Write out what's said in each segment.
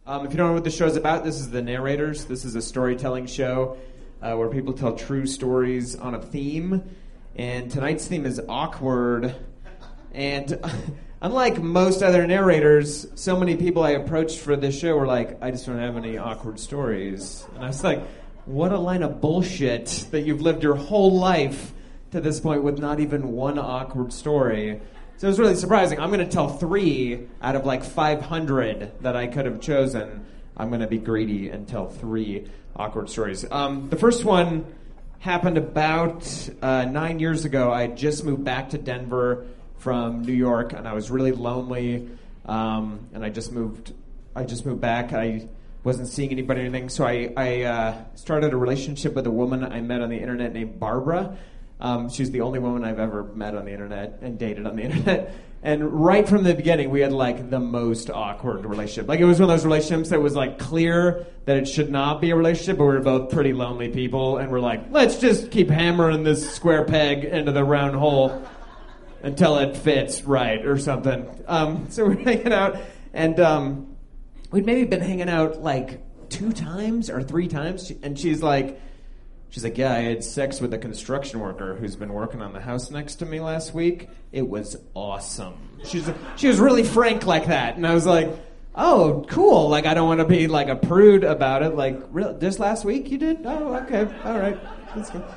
If you don't know what the show's about, this is The Narrators. This is a storytelling show where people tell true stories on a theme. And tonight's theme is awkward. And unlike most other narrators, so many people I approached for this show were like, I just don't have any awkward stories. And I was like, what a line of bullshit that you've lived your whole life to this point with not even one awkward story. So it was really surprising. I'm going to tell 3 out of like 500 that I could have chosen. I'm going to be greedy and tell 3 awkward stories. The first one happened about 9 years ago. I had just moved back to Denver from New York, and I was really lonely. And I just moved back. I wasn't seeing anybody or anything. So I started a relationship with a woman I met on the internet named Barbara. She's the only woman I've ever met on the internet and dated on the internet. And right from the beginning, we had like the most awkward relationship. Like it was one of those relationships that was like clear that it should not be a relationship, but we were both pretty lonely people. And we're like, let's just keep hammering this square peg into the round hole until it fits right or something. So we're hanging out, and we'd maybe been hanging out like 2 times or 3 times. And she's like, yeah, I had sex with a construction worker who's been working on the house next to me last week. It was awesome. She was really frank like that. And I was like, oh, cool. Like, I don't want to be like a prude about it. Like, just last week you did? Oh, okay. All right. That's good.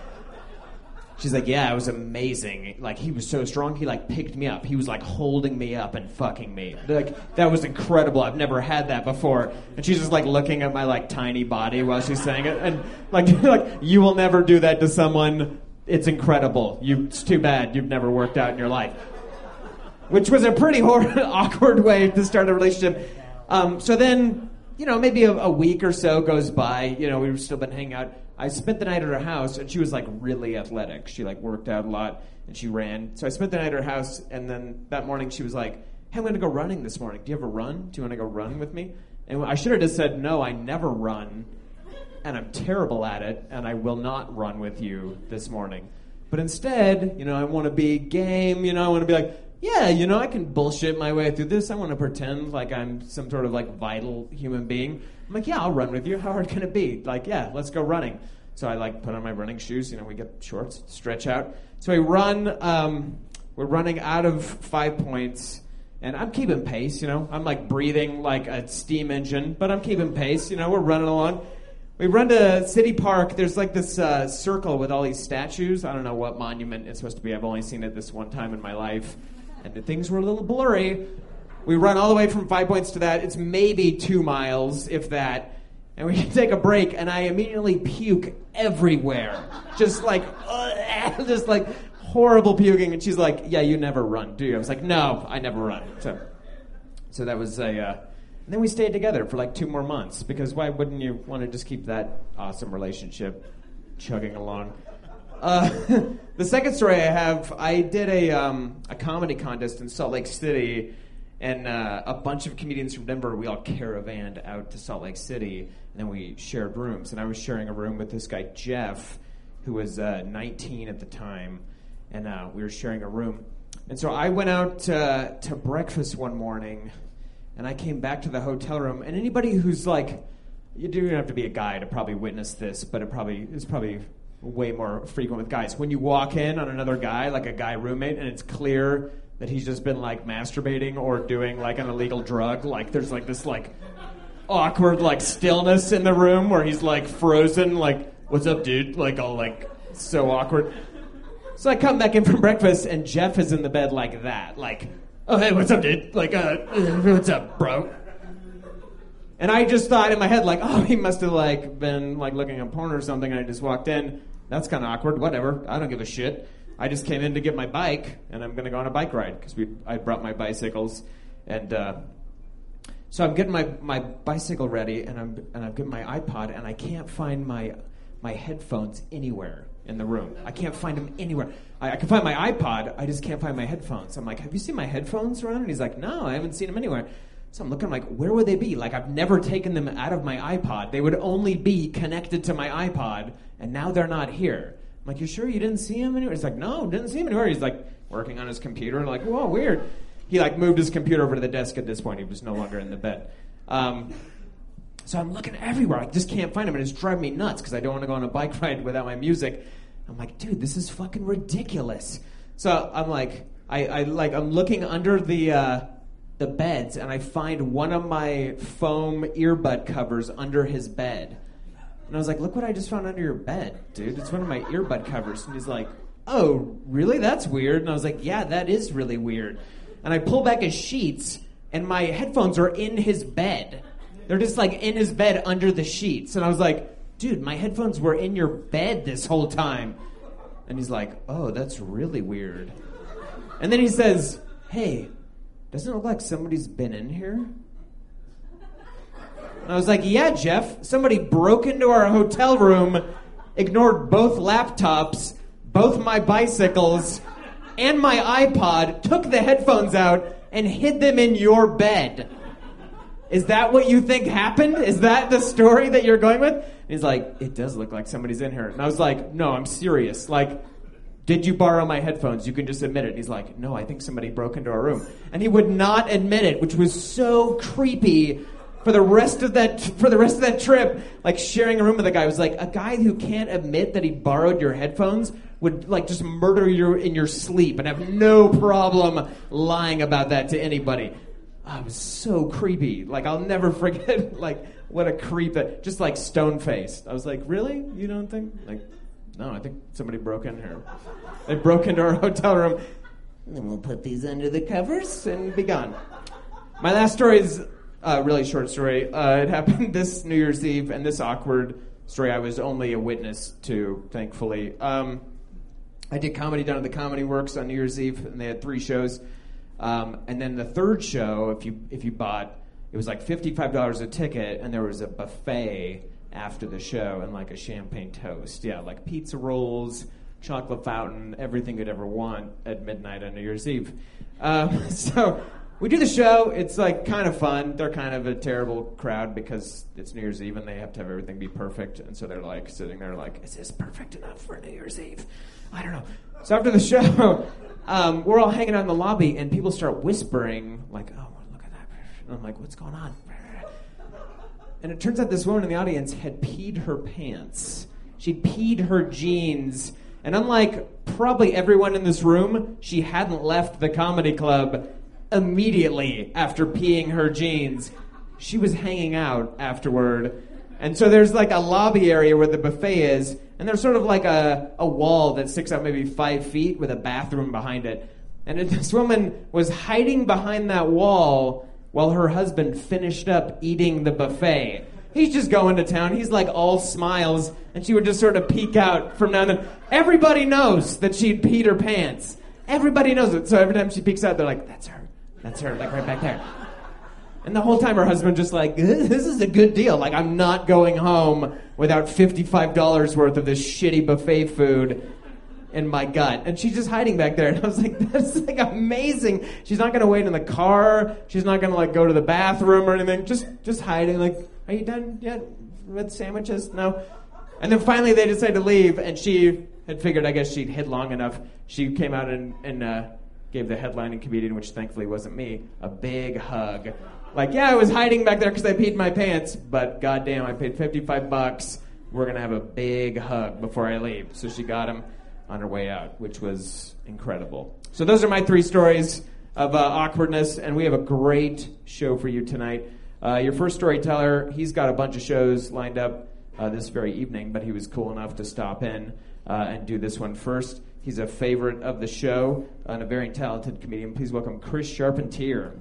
She's like, yeah, it was amazing. Like, he was so strong, he, like, picked me up. He was, like, holding me up and fucking me. Like, that was incredible. I've never had that before. And she's just, like, looking at my, like, tiny body while she's saying it. And, like, you will never do that to someone. It's incredible. It's too bad you've never worked out in your life. Which was a pretty awkward way to start a relationship. So then, maybe a week or so goes by. We've still been hanging out. I spent the night at her house, and she was, like, really athletic. She, like, worked out a lot, and she ran. So I spent the night at her house, and then that morning she was like, hey, I'm going to go running this morning. Do you have a run? Do you want to go run with me? And I should have just said, no, I never run, and I'm terrible at it, and I will not run with you this morning. But instead, I want to be game. I want to be like, yeah, I can bullshit my way through this. I want to pretend like I'm some sort of, like, vital human being. I'm like, yeah, I'll run with you. How hard can it be? Like, yeah, let's go running. So I, like, put on my running shoes. We get shorts, stretch out. So we run. We're running out of 5 points, and I'm keeping pace, I'm, like, breathing like a steam engine, but I'm keeping pace, we're running along. We run to City Park. There's, like, this circle with all these statues. I don't know what monument it's supposed to be. I've only seen it this one time in my life, and the things were a little blurry. We run all the way from 5 points to that. It's maybe 2 miles, if that. And we take a break, and I immediately puke everywhere. Just like horrible puking. And she's like, yeah, you never run, do you? I was like, no, I never run. So that was and then we stayed together for like 2 more months, because why wouldn't you want to just keep that awesome relationship chugging along? The second story I have, I did a comedy contest in Salt Lake City, and a bunch of comedians from Denver, we all caravanned out to Salt Lake City, and then we shared rooms. And I was sharing a room with this guy, Jeff, who was 19 at the time, and we were sharing a room. And so I went out to breakfast one morning, and I came back to the hotel room, and anybody who's like, you don't have to be a guy to probably witness this, but it's probably way more frequent with guys. When you walk in on another guy, like a guy roommate, and it's clear that he's just been, like, masturbating or doing, like, an illegal drug. Like, there's, like, this, like, awkward, like, stillness in the room where he's, like, frozen, like, what's up, dude? Like, all, like, so awkward. So I come back in from breakfast, and Jeff is in the bed like that. Like, oh, hey, what's up, dude? Like, what's up, bro? And I just thought in my head, like, oh, he must have, like, been, like, looking at porn or something, and I just walked in. That's kind of awkward. Whatever. I don't give a shit. I just came in to get my bike, and I'm going to go on a bike ride, because I brought my bicycles. And so I'm getting my bicycle ready, and I'm getting my iPod, and I can't find my headphones anywhere in the room. I can't find them anywhere. I can find my iPod, I just can't find my headphones. I'm like, have you seen my headphones around? And he's like, no, I haven't seen them anywhere. So I'm looking, I'm like, where would they be? Like, I've never taken them out of my iPod. They would only be connected to my iPod, and now they're not here. I'm like, you sure you didn't see him anywhere? He's like, no, didn't see him anywhere. He's like working on his computer. And like, whoa, weird. He like moved his computer over to the desk at this point. He was no longer in the bed. So I'm looking everywhere. I just can't find them, and it's driving me nuts because I don't want to go on a bike ride without my music. I'm like, dude, this is fucking ridiculous. So I'm like, I'm looking under the beds, and I find one of my foam earbud covers under his bed. And I was like, look what I just found under your bed, dude. It's one of my earbud covers. And he's like, oh, really? That's weird. And I was like, yeah, that is really weird. And I pull back his sheets, and my headphones are in his bed. They're just like in his bed under the sheets. And I was like, dude, my headphones were in your bed this whole time. And he's like, oh, that's really weird. And then he says, hey, doesn't it look like somebody's been in here? And I was like, yeah, Jeff, somebody broke into our hotel room, ignored both laptops, both my bicycles, and my iPod, took the headphones out, and hid them in your bed. Is that what you think happened? Is that the story that you're going with? And he's like, it does look like somebody's in here. And I was like, no, I'm serious. Like, did you borrow my headphones? You can just admit it. And he's like, no, I think somebody broke into our room. And he would not admit it, which was so creepy. For the rest of that trip, like sharing a room with a guy, was like a guy who can't admit that he borrowed your headphones would like just murder you in your sleep and have no problem lying about that to anybody. Oh, it was so creepy. Like I'll never forget like what a creep that just like stone faced. I was like, really? You don't think? Like, no, I think somebody broke in here. They broke into our hotel room. And then we'll put these under the covers and be gone. My last story is a really short story. It happened this New Year's Eve, and this awkward story I was only a witness to, thankfully. I did comedy down at the Comedy Works on New Year's Eve, and they had 3 shows. And then the third show, if you bought, it was like $55 a ticket, and there was a buffet after the show and like a champagne toast. Yeah, like pizza rolls, chocolate fountain, everything you'd ever want at midnight on New Year's Eve. So we do the show. It's like kind of fun. They're kind of a terrible crowd because it's New Year's Eve and they have to have everything be perfect. And so they're like sitting there like, is this perfect enough for New Year's Eve? I don't know. So after the show, we're all hanging out in the lobby and people start whispering like, oh, look at that. And I'm like, what's going on? And it turns out this woman in the audience had peed her pants. She'd peed her jeans. And unlike probably everyone in this room, she hadn't left the comedy club immediately after peeing her jeans. She was hanging out afterward. And so there's like a lobby area where the buffet is, and there's sort of like a wall that sticks out maybe 5 feet with a bathroom behind it. And this woman was hiding behind that wall while her husband finished up eating the buffet. He's just going to town. He's like all smiles, and she would just sort of peek out from now and then. Everybody knows that she'd peed her pants. Everybody knows it. So every time she peeks out, they're like, that's her. That's her, like right back there. And the whole time her husband just like, this is a good deal. Like, I'm not going home without $55 worth of this shitty buffet food in my gut. And she's just hiding back there. And I was like, that's like amazing. She's not going to wait in the car. She's not going to like go to the bathroom or anything. Just hiding. Like, are you done yet with sandwiches? No. And then finally they decided to leave. And she had figured, I guess she'd hid long enough. She came out and gave the headlining comedian, which thankfully wasn't me, a big hug. Like, yeah, I was hiding back there because I peed my pants, but goddamn, I paid $55. We're going to have a big hug before I leave. So she got him on her way out, which was incredible. So those are my 3 stories of awkwardness, and we have a great show for you tonight. Your first storyteller, he's got a bunch of shows lined up this very evening, but he was cool enough to stop in and do this one first. He's a favorite of the show and a very talented comedian. Please welcome Chris Charpentier.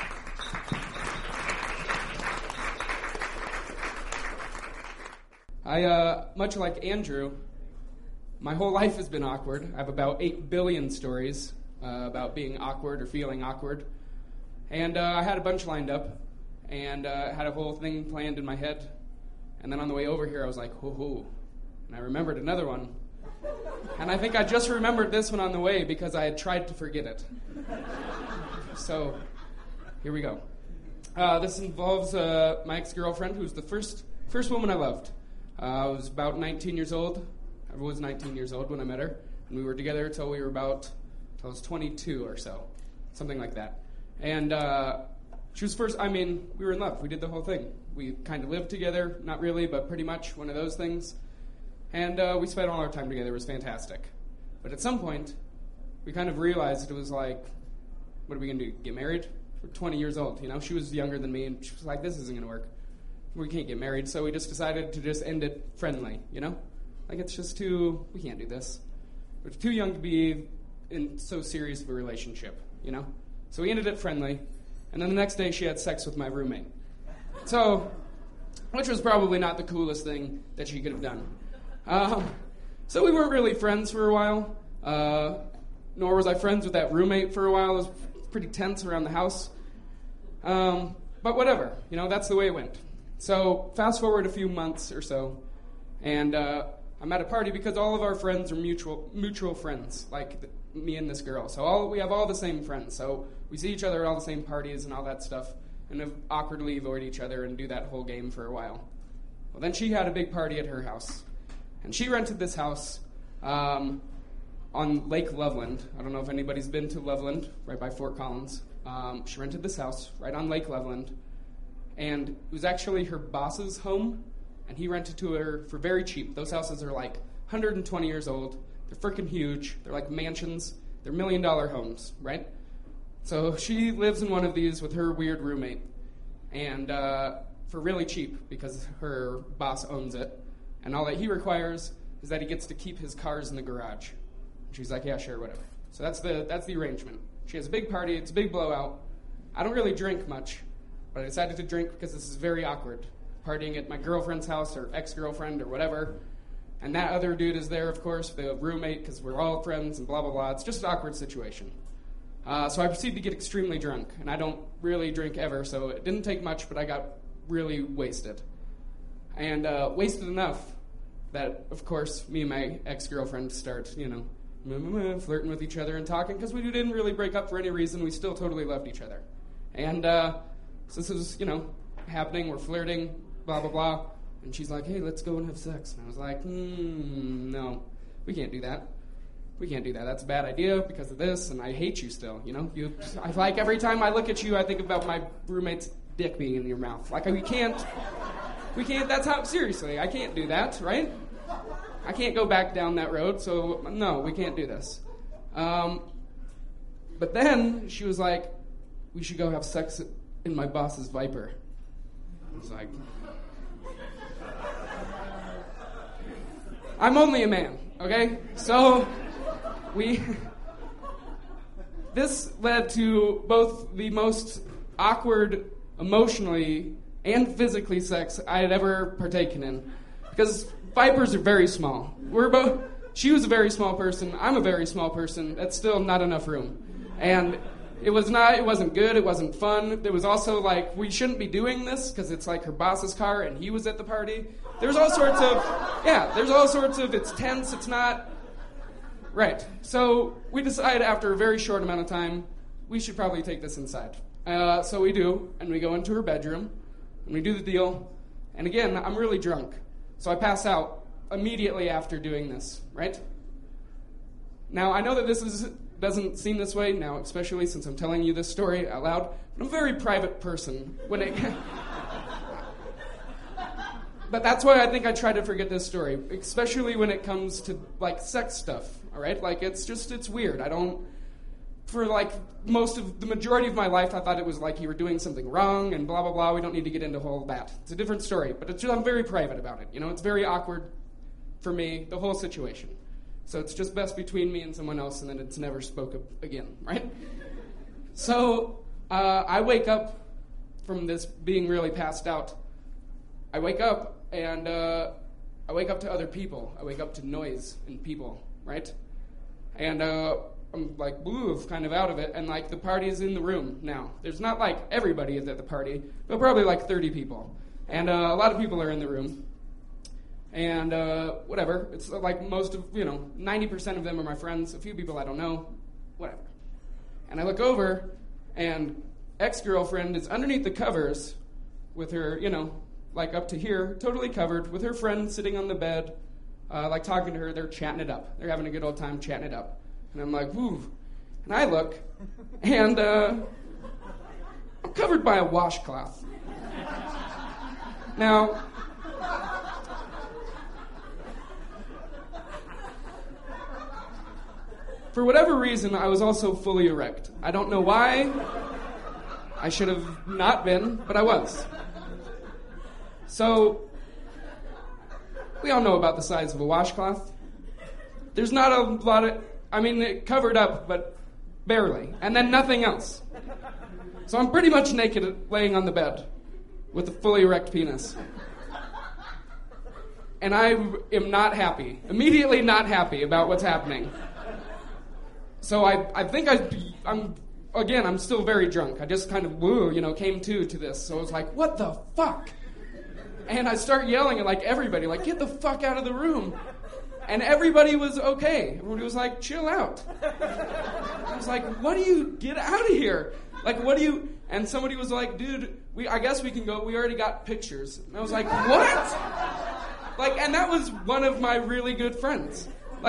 Much like Andrew, my whole life has been awkward. I have about 8 billion stories about being awkward or feeling awkward. And I had a bunch lined up and had a whole thing planned in my head. And then on the way over here, I was like, hoo-hoo. And I remembered another one. And I think I just remembered this one on the way because I had tried to forget it. So, here we go. This involves my ex-girlfriend, who's the first woman I loved. I was about 19 years old. I was 19 years old when I met her. And we were together until I was 22 or so. Something like that. And she was first, I mean, we were in love. We did the whole thing. We kind of lived together, not really, but pretty much one of those things. And we spent all our time together. It was fantastic. But at some point, we kind of realized it was like, what are we going to do, get married? We're 20 years old, you know? She was younger than me, and she was like, this isn't going to work. We can't get married, so we just decided to just end it friendly, you know? Like, it's just we can't do this. We're too young to be in so serious of a relationship, you know? So we ended it friendly, and then the next day she had sex with my roommate. So, which was probably not the coolest thing that she could have done. So we weren't really friends for a while, nor was I friends with that roommate for a while. It was pretty tense around the house. But whatever, you know, that's the way it went. So fast forward a few months or so, and I'm at a party because all of our friends are mutual friends, like me and this girl. So we have all the same friends. So we see each other at all the same parties and all that stuff, and awkwardly avoid each other and do that whole game for a while. Well, then she had a big party at her house, and she rented this house on Lake Loveland. I don't know if anybody's been to Loveland, right by Fort Collins. She rented this house right on Lake Loveland, and it was actually her boss's home, and he rented to her for very cheap. Those houses are like 120 years old. They're freaking huge. They're like mansions. They're $1 million homes, right? So she lives in one of these with her weird roommate, and for really cheap because her boss owns it, and all that he requires is that he gets to keep his cars in the garage. And she's like, yeah, sure, whatever. So that's the arrangement. She has a big party. It's a big blowout. I don't really drink much, but I decided to drink because this is very awkward. Partying at my girlfriend's house or ex-girlfriend or whatever, and that other dude is there, of course, the roommate, because we're all friends and blah, blah, blah. It's just an awkward situation. So I proceeded to get extremely drunk, and I don't really drink ever, so it didn't take much, but I got really wasted. And wasted enough that, of course, me and my ex-girlfriend start, you know, flirting with each other and talking, because we didn't really break up for any reason. We still totally loved each other. And so this is, you know, happening. We're flirting, blah, blah, blah. And she's like, hey, let's go and have sex. And I was like, no, we can't do that. We can't do that. That's a bad idea because of this, and I hate you still, you know? I like every time I look at you, I think about my roommate's dick being in your mouth. Like, we can't, that's how, seriously, I can't do that, right? I can't go back down that road, so no, we can't do this. But then she was like, we should go have sex in my boss's Viper. I was like, I'm only a man, okay? So this led to both the most awkward emotionally and physically sex I had ever partaken in. Because Vipers are very small. She was a very small person, I'm a very small person, that's still not enough room. And it wasn't good, it wasn't fun. There was also like, we shouldn't be doing this because it's like her boss's car and he was at the party. There's all sorts of, it's tense, it's not, right. So we decide after a very short amount of time, we should probably take this inside. So we do, and we go into her bedroom, and we do the deal, and again, I'm really drunk. So I pass out immediately after doing this, right? Now, I know that doesn't seem this way now, especially since I'm telling you this story out loud, but I'm a very private person. But that's why I think I try to forget this story, especially when it comes to, like, sex stuff, all right? Like, it's weird. For, like, the majority of my life, I thought it was like you were doing something wrong and blah, blah, blah. We don't need to get into all that. It's a different story, but I'm very private about it. You know, it's very awkward for me, the whole situation. So it's just best between me and someone else, and then it's never spoke of again, right? So I wake up from this being really passed out. I wake up, and I wake up to other people. I wake up to noise and people, right? And I'm like, kind of out of it, and like the party's in the room now. There's not like everybody is at the party, but probably like 30 people. And a lot of people are in the room. And whatever, it's like 90% of them are my friends, a few people I don't know, whatever. And I look over, and ex-girlfriend is underneath the covers with her, like up to here, totally covered, with her friend sitting on the bed, like talking to her. They're chatting it up. They're having a good old time chatting it up. And I'm like, woo. And I look, and I'm covered by a washcloth. Now, for whatever reason, I was also fully erect. I don't know why. I should have not been, but I was. So, we all know about the size of a washcloth. There's not a lot of, it covered up, but barely. And then nothing else. So I'm pretty much naked laying on the bed with a fully erect penis. And I am not happy, immediately not happy about what's happening. So I think I'm still very drunk. I just kind of, came to this. So I was like, what the fuck? And I start yelling at everybody, get the fuck out of the room. And everybody was okay. Everybody was like, chill out. I was like, get out of here. And somebody was like, dude, I guess we can go. We already got pictures. And I was like, what? And that was one of my really good friends.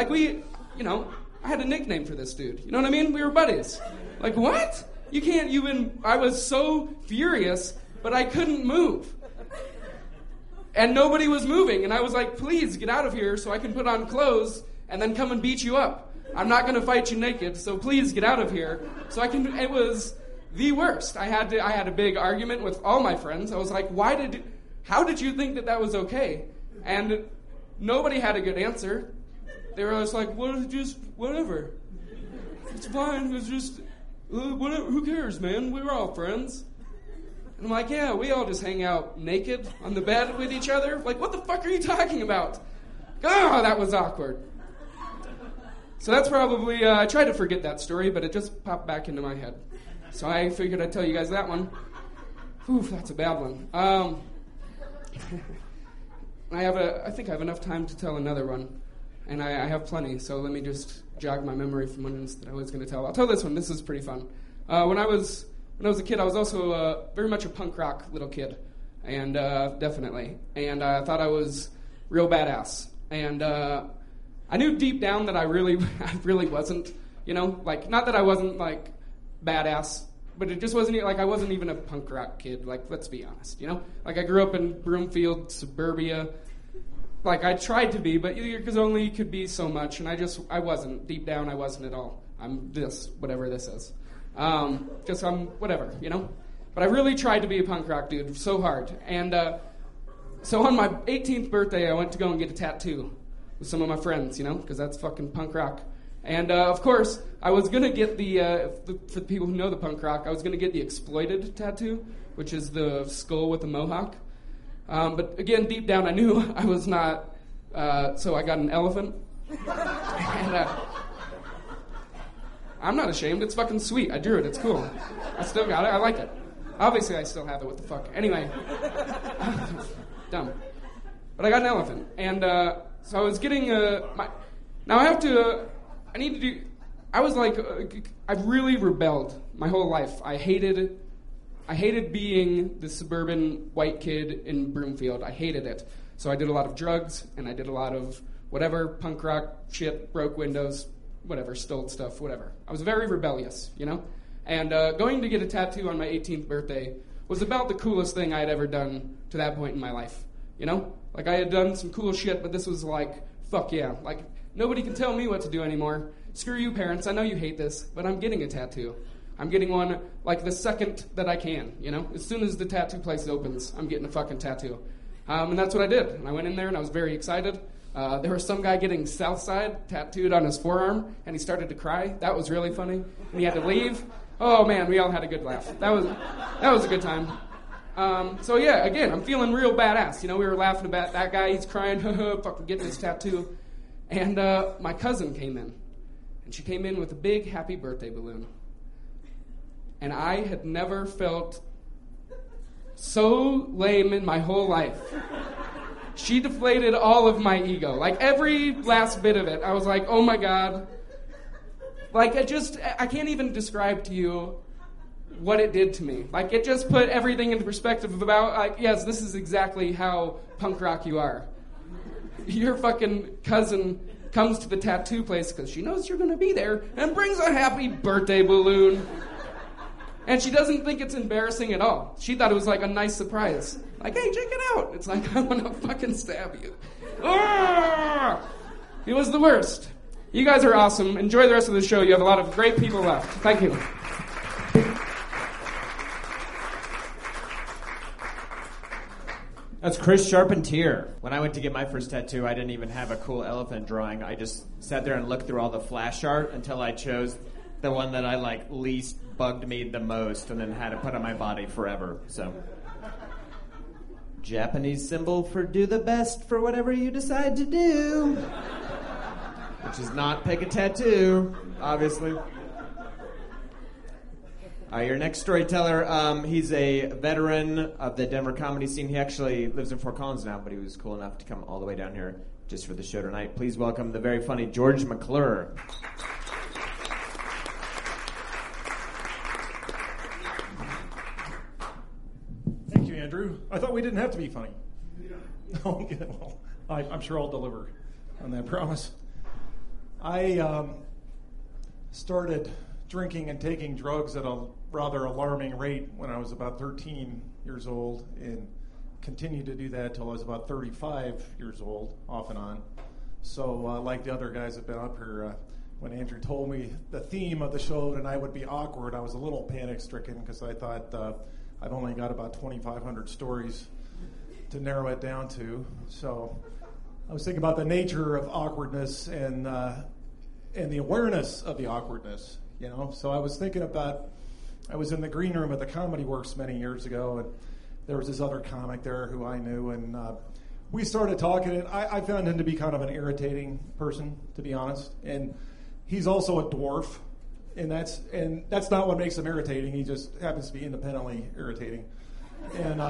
I had a nickname for this dude. You know what I mean? We were buddies. What? You can't even... I was so furious, but I couldn't move. And nobody was moving. And I was like, please, get out of here so I can put on clothes and then come and beat you up. I'm not going to fight you naked, so please get out of here so I can... It was the worst. I had a big argument with all my friends. I was like, how did you think that was okay? And nobody had a good answer. They were always like, whatever. It's fine. It was just, whatever. Who cares, man? We were all friends. And I'm like, yeah, we all just hang out naked on the bed with each other. What the fuck are you talking about? Oh, that was awkward. So that's probably, I tried to forget that story, but it just popped back into my head. So I figured I'd tell you guys that one. Oof, that's a bad one. I think I have enough time to tell another one. And I have plenty, so let me just jog my memory from ones that I was going to tell. I'll tell this one. This is pretty fun. When I was a kid, I was also very much a punk rock little kid, and definitely. And I thought I was real badass. And I knew deep down that I really wasn't. Not that I wasn't badass, but it just wasn't I wasn't even a punk rock kid. Let's be honest. I grew up in Broomfield, suburbia. I tried to be, but you only could be so much, and I wasn't. Deep down, I wasn't at all. I'm this, whatever this is. I'm whatever, But I really tried to be a punk rock dude so hard. And so on my 18th birthday, I went to go and get a tattoo with some of my friends, because that's fucking punk rock. And of course, I was going to get for the people who know the punk rock, I was going to get the Exploited tattoo, which is the skull with the mohawk. But again, deep down, I knew I was not, so I got an elephant. And I'm not ashamed. It's fucking sweet. I drew it. It's cool. I still got it. I like it. Obviously, I still have it. What the fuck? Anyway. Dumb. But I got an elephant. And so I was getting now I have to... I need to do... I was I've really rebelled my whole life. I hated being the suburban white kid in Broomfield. I hated it. So I did a lot of drugs, and I did a lot of whatever, punk rock shit, broke windows, whatever, stole stuff, whatever. I was very rebellious, And going to get a tattoo on my 18th birthday was about the coolest thing I had ever done to that point in my life, I had done some cool shit, but this was fuck yeah. Nobody can tell me what to do anymore. Screw you, parents. I know you hate this, but I'm getting a tattoo. I'm getting one, the second that I can, As soon as the tattoo place opens, I'm getting a fucking tattoo. And that's what I did. And I went in there, and I was very excited. There was some guy getting Southside tattooed on his forearm, and he started to cry. That was really funny. And he had to leave. Oh, man, we all had a good laugh. That was a good time. So, yeah, again, I'm feeling real badass. We were laughing about that guy. He's crying, fucking getting his tattoo. And my cousin came in. And she came in with a big happy birthday balloon. And I had never felt so lame in my whole life. She deflated all of my ego. Every last bit of it. I was like, oh my God. I can't even describe to you what it did to me. It just put everything into perspective about, yes, this is exactly how punk rock you are. Your fucking cousin comes to the tattoo place because she knows you're going to be there and brings a happy birthday balloon. And she doesn't think it's embarrassing at all. She thought it was like a nice surprise. Like, hey, check it out. It's like, I want to fucking stab you. Ah! It was the worst. You guys are awesome. Enjoy the rest of the show. You have a lot of great people left. Thank you. That's Chris Charpentier. When I went to get my first tattoo, I didn't even have a cool elephant drawing. I just sat there and looked through all the flash art until I chose the one that I least bugged me the most, and then had it put on my body forever. So, Japanese symbol for do the best for whatever you decide to do, which is not pick a tattoo, obviously. Your next storyteller, he's a veteran of the Denver comedy scene. He actually lives in Fort Collins now, but he was cool enough to come all the way down here just for the show tonight. Please welcome the very funny George McClure. Thank you, Andrew. I thought we didn't have to be funny. Oh, yeah, well, I'm sure I'll deliver on that promise. I started drinking and taking drugs at a rather alarming rate when I was about 13 years old, and continued to do that till I was about 35 years old, off and on. So like the other guys that have been up here, when Andrew told me the theme of the show tonight would be awkward, I was a little panic-stricken because I thought I've only got about 2,500 stories to narrow it down to. So I was thinking about the nature of awkwardness and the awareness of the awkwardness. So I was thinking about, I was in the green room at the Comedy Works many years ago, and there was this other comic there who I knew, and we started talking, and I found him to be kind of an irritating person, to be honest. And he's also a dwarf, and that's not what makes him irritating. He just happens to be independently irritating. And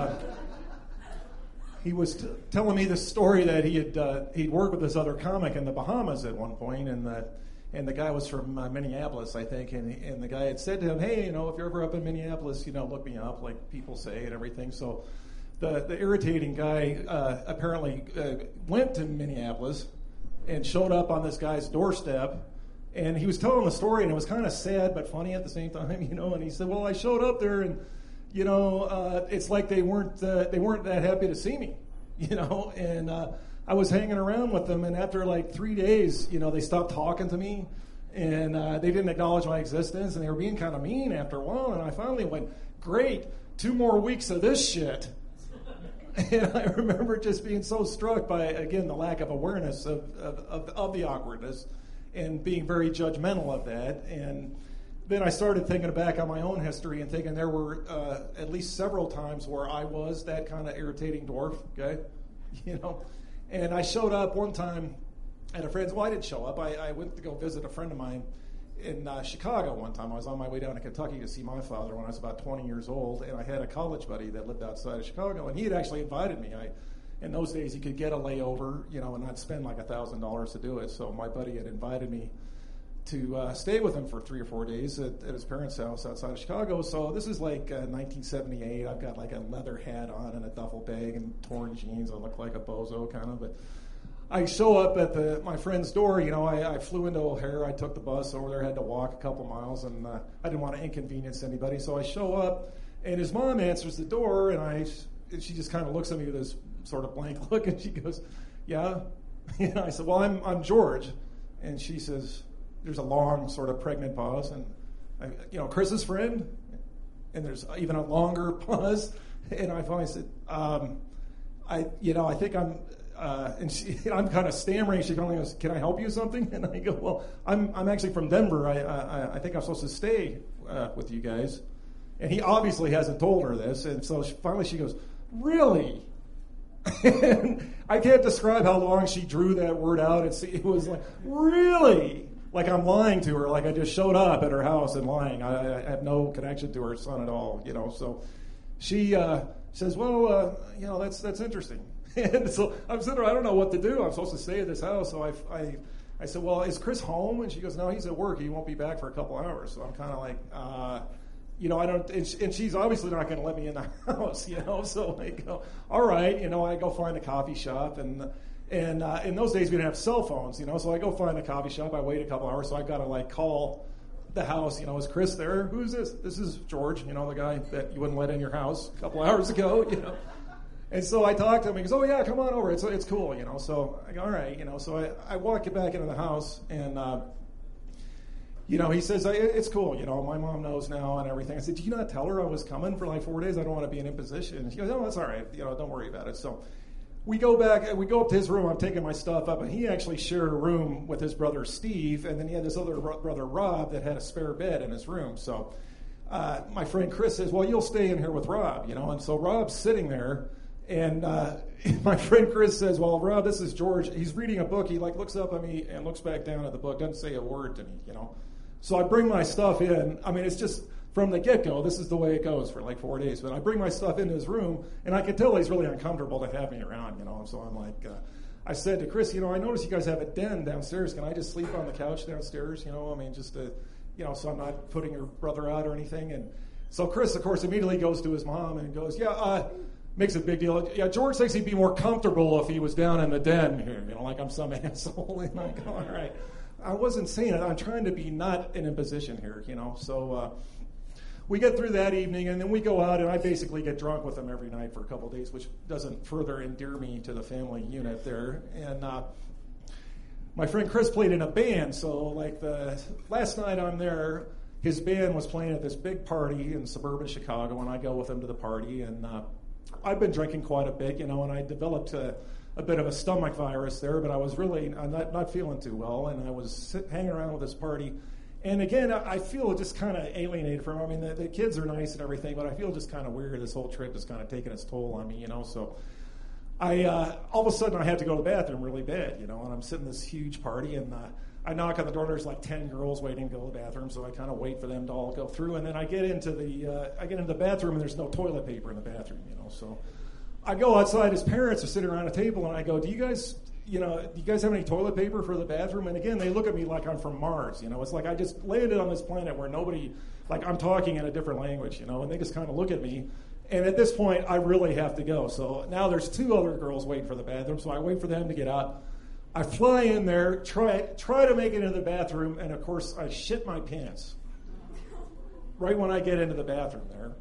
he was telling me this story that he'd worked with this other comic in the Bahamas at one point, and the guy was from Minneapolis, I think, and the guy had said to him, hey, if you're ever up in Minneapolis, look me up, like people say and everything. So the irritating guy apparently went to Minneapolis and showed up on this guy's doorstep, and he was telling the story, and it was kind of sad but funny at the same time, and he said, well, I showed up there, and it's like they weren't that happy to see me, and I was hanging around with them, and after 3 days, they stopped talking to me, and they didn't acknowledge my existence, and they were being kind of mean after a while, and I finally went, great, 2 more weeks of this shit. And I remember just being so struck by, again, the lack of awareness of the awkwardness and being very judgmental of that. And then I started thinking back on my own history and thinking there were at least several times where I was that kind of irritating dwarf, okay? And I showed up one time at a friend's. Well, I didn't show up. I went to go visit a friend of mine in Chicago one time. I was on my way down to Kentucky to see my father when I was about 20 years old, and I had a college buddy that lived outside of Chicago, and he had actually invited me. In those days, you could get a layover, and not spend like $1,000 to do it. So my buddy had invited me to stay with him for 3 or 4 days at his parents' house outside of Chicago. So this is like 1978. I've got like a leather hat on and a duffel bag and torn jeans. I look like a bozo kind of. But I show up at my friend's door. I flew into O'Hare. I took the bus over there. Had to walk a couple miles, and I didn't want to inconvenience anybody. So I show up, and his mom answers the door, and she just kind of looks at me with this sort of blank look, and she goes, "Yeah." I said, "Well, I'm George," and she says. There's a long sort of pregnant pause, and Chris's friend, and there's even a longer pause, and I finally said, I think I'm, and I'm kind of stammering. She finally goes, "Can I help you with something?" And I go, "Well, I'm actually from Denver. I think I'm supposed to stay with you guys," and he obviously hasn't told her this, and so finally she goes, "Really?" And I can't describe how long she drew that word out. It was like, "Really?" Like I'm lying to her, like I just showed up at her house and lying. I have no connection to her son at all, So she says, "Well, that's interesting." And so I'm sitting there, I don't know what to do. I'm supposed to stay at this house, so I said, "Well, is Chris home?" And she goes, "No, he's at work. He won't be back for a couple hours." So I'm kind of like, I don't. And she's obviously not going to let me in the house, So I go, "All right," I go find a coffee shop and in those days we didn't have cell phones, So I go find a coffee shop. I wait a couple hours, so I got to call the house, is Chris there? Who's this? This is George, the guy that you wouldn't let in your house a couple hours ago, And so I talked to him. He goes, "Oh yeah, come on over. It's cool, So I go, all right, So I walk back into the house, and he says, "It's cool, My mom knows now and everything." I said, "Did you not tell her I was coming for like 4 days? I don't want to be an imposition." And she goes, "Oh, that's all right. Don't worry about it." So we go back. We go up to his room. I'm taking my stuff up, and he actually shared a room with his brother Steve, and then he had this other brother Rob that had a spare bed in his room. So my friend Chris says, "Well, you'll stay in here with Rob, And so Rob's sitting there. And my friend Chris says, "Well, Rob, this is George. He's reading a book. He looks up at me and looks back down at the book. Doesn't say a word to me, So I bring my stuff in. I mean, it's just from the get-go. This is the way it goes for like 4 days. But I bring my stuff into his room, and I can tell he's really uncomfortable to have me around, And so I'm like, I said to Chris, I noticed you guys have a den downstairs. Can I just sleep on the couch downstairs? Just to, so I'm not putting your brother out or anything. And so Chris, of course, immediately goes to his mom and goes, makes a big deal. Yeah, George thinks he'd be more comfortable if he was down in the den here, like I'm some asshole. And I go, all right. I wasn't saying it. I'm trying to be not an imposition here, So we get through that evening, and then we go out, and I basically get drunk with him every night for a couple of days, which doesn't further endear me to the family unit there. And my friend Chris played in a band, so like the last night I'm there, his band was playing at this big party in suburban Chicago, and I go with him to the party, and I've been drinking quite a bit, and I developed a bit of a stomach virus there, but I was really not feeling too well, and I was hanging around with this party. And again, I feel just kind of alienated from him. I mean, the kids are nice and everything, but I feel just kind of weird. This whole trip is kind of taking its toll on me, So I all of a sudden I had to go to the bathroom really bad, and I'm sitting in this huge party, and I knock on the door, and there's like 10 girls waiting to go to the bathroom, so I kind of wait for them to all go through, and then I get into the bathroom, and there's no toilet paper in the bathroom, So I go outside. His parents are sitting around a table, and I go, "Do you guys have any toilet paper for the bathroom?" And again, they look at me like I'm from Mars, It's like I just landed on this planet where nobody, like I'm talking in a different language, And they just kind of look at me. And at this point, I really have to go. So now there's 2 other girls waiting for the bathroom, so I wait for them to get out. I fly in there, try to make it into the bathroom, and of course I shit my pants right when I get into the bathroom there.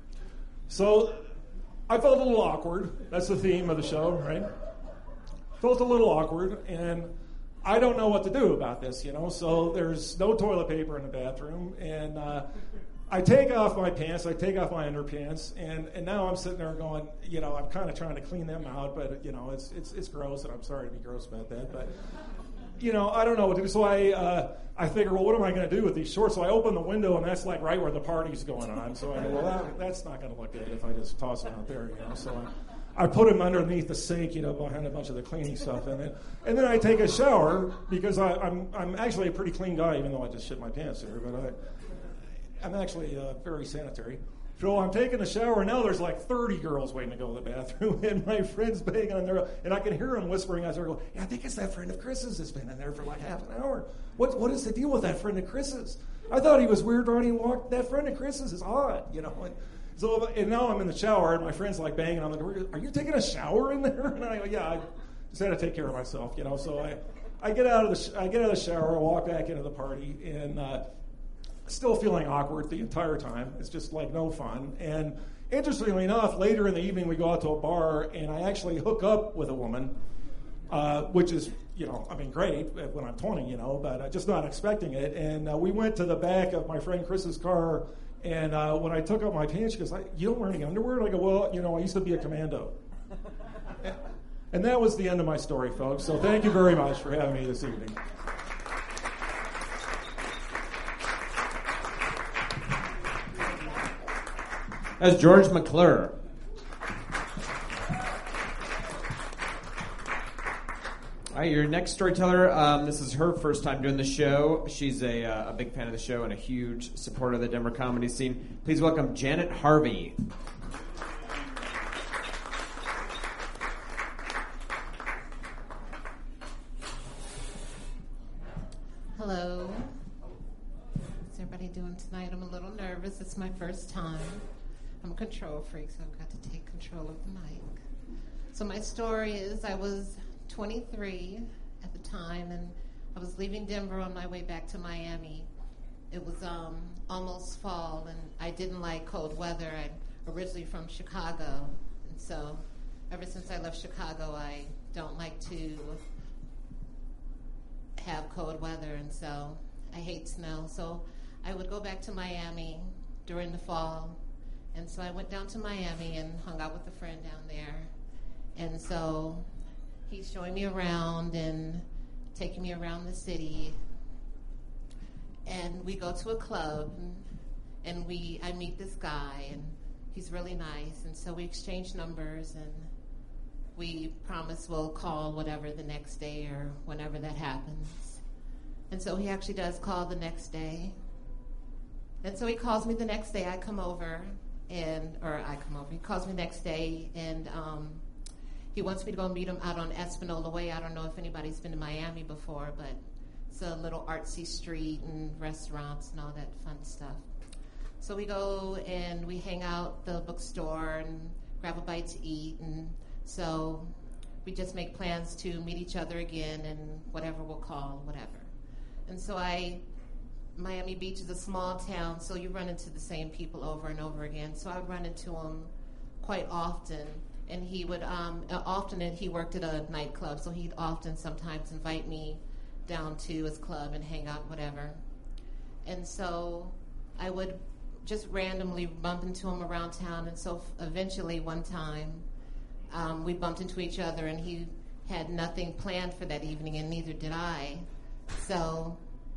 So I felt a little awkward. That's the theme of the show, right? Felt a little awkward, and I don't know what to do about this, So there's no toilet paper in the bathroom, and I take off my pants, I take off my underpants, and now I'm sitting there going, I'm kind of trying to clean them out, but it's gross, and I'm sorry to be gross about that, but I don't know what to do. So I figure, well, what am I going to do with these shorts? So I open the window, and that's like right where the party's going on. So I go, well, that's not going to look good if I just toss them out there, So I put them underneath the sink, behind a bunch of the cleaning stuff, and then I take a shower because I'm actually a pretty clean guy, even though I just shit my pants there, but I'm actually very sanitary. So I'm taking a shower, and now there's like 30 girls waiting to go to the bathroom, and my friend's banging on there, and I can hear him whispering as they're going, "Yeah, I think it's that friend of Chris's that's been in there for like half an hour. What is the deal with that friend of Chris's? I thought he was weird when he walked. That friend of Chris's is odd, And now I'm in the shower, and my friend's like banging on the door. "Are you taking a shower in there?" And I go, "Yeah, I just had to take care of myself, So I get out of the shower, I walk back into the party, and still feeling awkward the entire time. It's just like no fun. And interestingly enough, later in the evening we go out to a bar, and I actually hook up with a woman, which is, great when I'm 20, but I'm just not expecting it. And we went to the back of my friend Chris's car, and when I took off my pants, she goes, "You don't wear any underwear?" And I go, "Well, I used to be a commando." And that was the end of my story, folks. So thank you very much for having me this evening. That's George McClure. All right, your next storyteller, this is her first time doing the show. She's a big fan of the show and a huge supporter of the Denver comedy scene. Please welcome Janet Harvey. Hello. What's everybody doing tonight? I'm a little nervous. It's my first time. I'm a control freak, so I've got to take control of the mic. So my story is I was 23 at the time, and I was leaving Denver on my way back to Miami. it was almost fall, and I didn't like cold weather. I'm originally from Chicago, and so ever since I left Chicago, I don't like to have cold weather, and so I hate snow. So I would go back to Miami during the fall, and so I went down to Miami and hung out with a friend down there. And so he's showing me around and taking me around the city. And we go to a club, and I meet this guy, and he's really nice. And so we exchange numbers, and we promise we'll call whatever the next day or whenever that happens. And so he actually does call the next day. And so he calls me the next day. I come over, he calls me the next day, and he wants me to go meet him out on Espanola Way. I don't know if anybody's been to Miami before, but it's a little artsy street and restaurants and all that fun stuff. So we go and we hang out at the bookstore and grab a bite to eat, and so we just make plans to meet each other again and whatever we'll call, whatever. And so Miami Beach is a small town, so you run into the same people over and over again. So I run into him quite often, and he would and he worked at a nightclub, so he'd often sometimes invite me down to his club and hang out, whatever. And so I would just randomly bump into him around town, and so eventually one time we bumped into each other, and he had nothing planned for that evening, and neither did I. So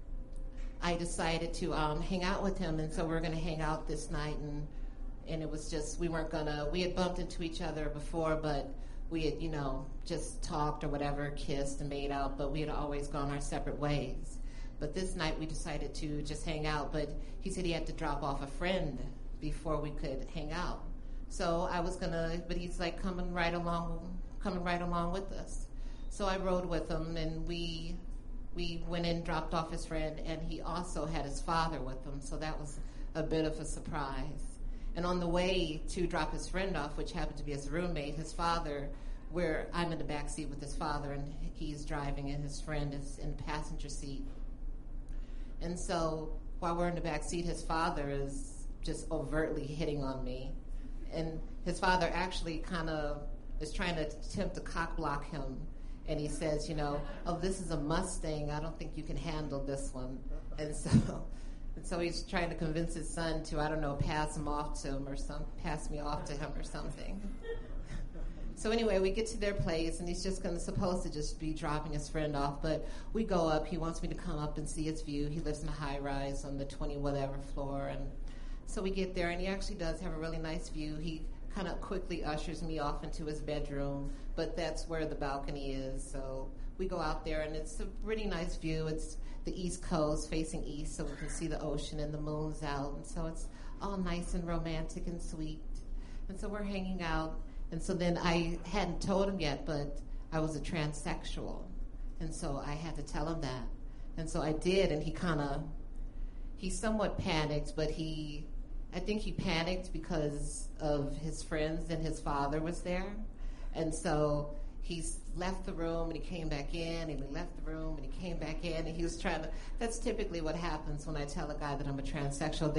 I decided to hang out with him, and so we're going to hang out this night, and it was just, we had bumped into each other before, but we had, just talked or whatever, kissed and made out, but we had always gone our separate ways. But this night we decided to just hang out, but he said he had to drop off a friend before we could hang out. So I was but he's like coming right along with us. So I rode with him, and we went in, dropped off his friend, and he also had his father with him, so that was a bit of a surprise. And on the way to drop his friend off, which happened to be his roommate, his father, where I'm in the back seat with his father, and he's driving, and his friend is in the passenger seat. And so while we're in the back seat, his father is just overtly hitting on me. And his father actually kind of is trying to attempt to cock block him. And he says, oh, this is a Mustang. I don't think you can handle this one. And so he's trying to convince his son to, pass me off to him or something. So anyway, we get to their place, and he's just supposed to just be dropping his friend off. But we go up. He wants me to come up and see his view. He lives in a high-rise on the 20-whatever floor. And so we get there, and he actually does have a really nice view. He kind of quickly ushers me off into his bedroom, but that's where the balcony is. So we go out there, and it's a pretty nice view. It's the East Coast, facing east, so we can see the ocean, and the moon's out. And so it's all nice and romantic and sweet. And so we're hanging out. And so then I hadn't told him yet, but I was a transsexual. And so I had to tell him that. And so I did, and he somewhat panicked, but I think he panicked because of his friends and his father was there. And so he left the room, and he came back in, and he left the room, and he came back in, and he was that's typically what happens when I tell a guy that I'm a transsexual.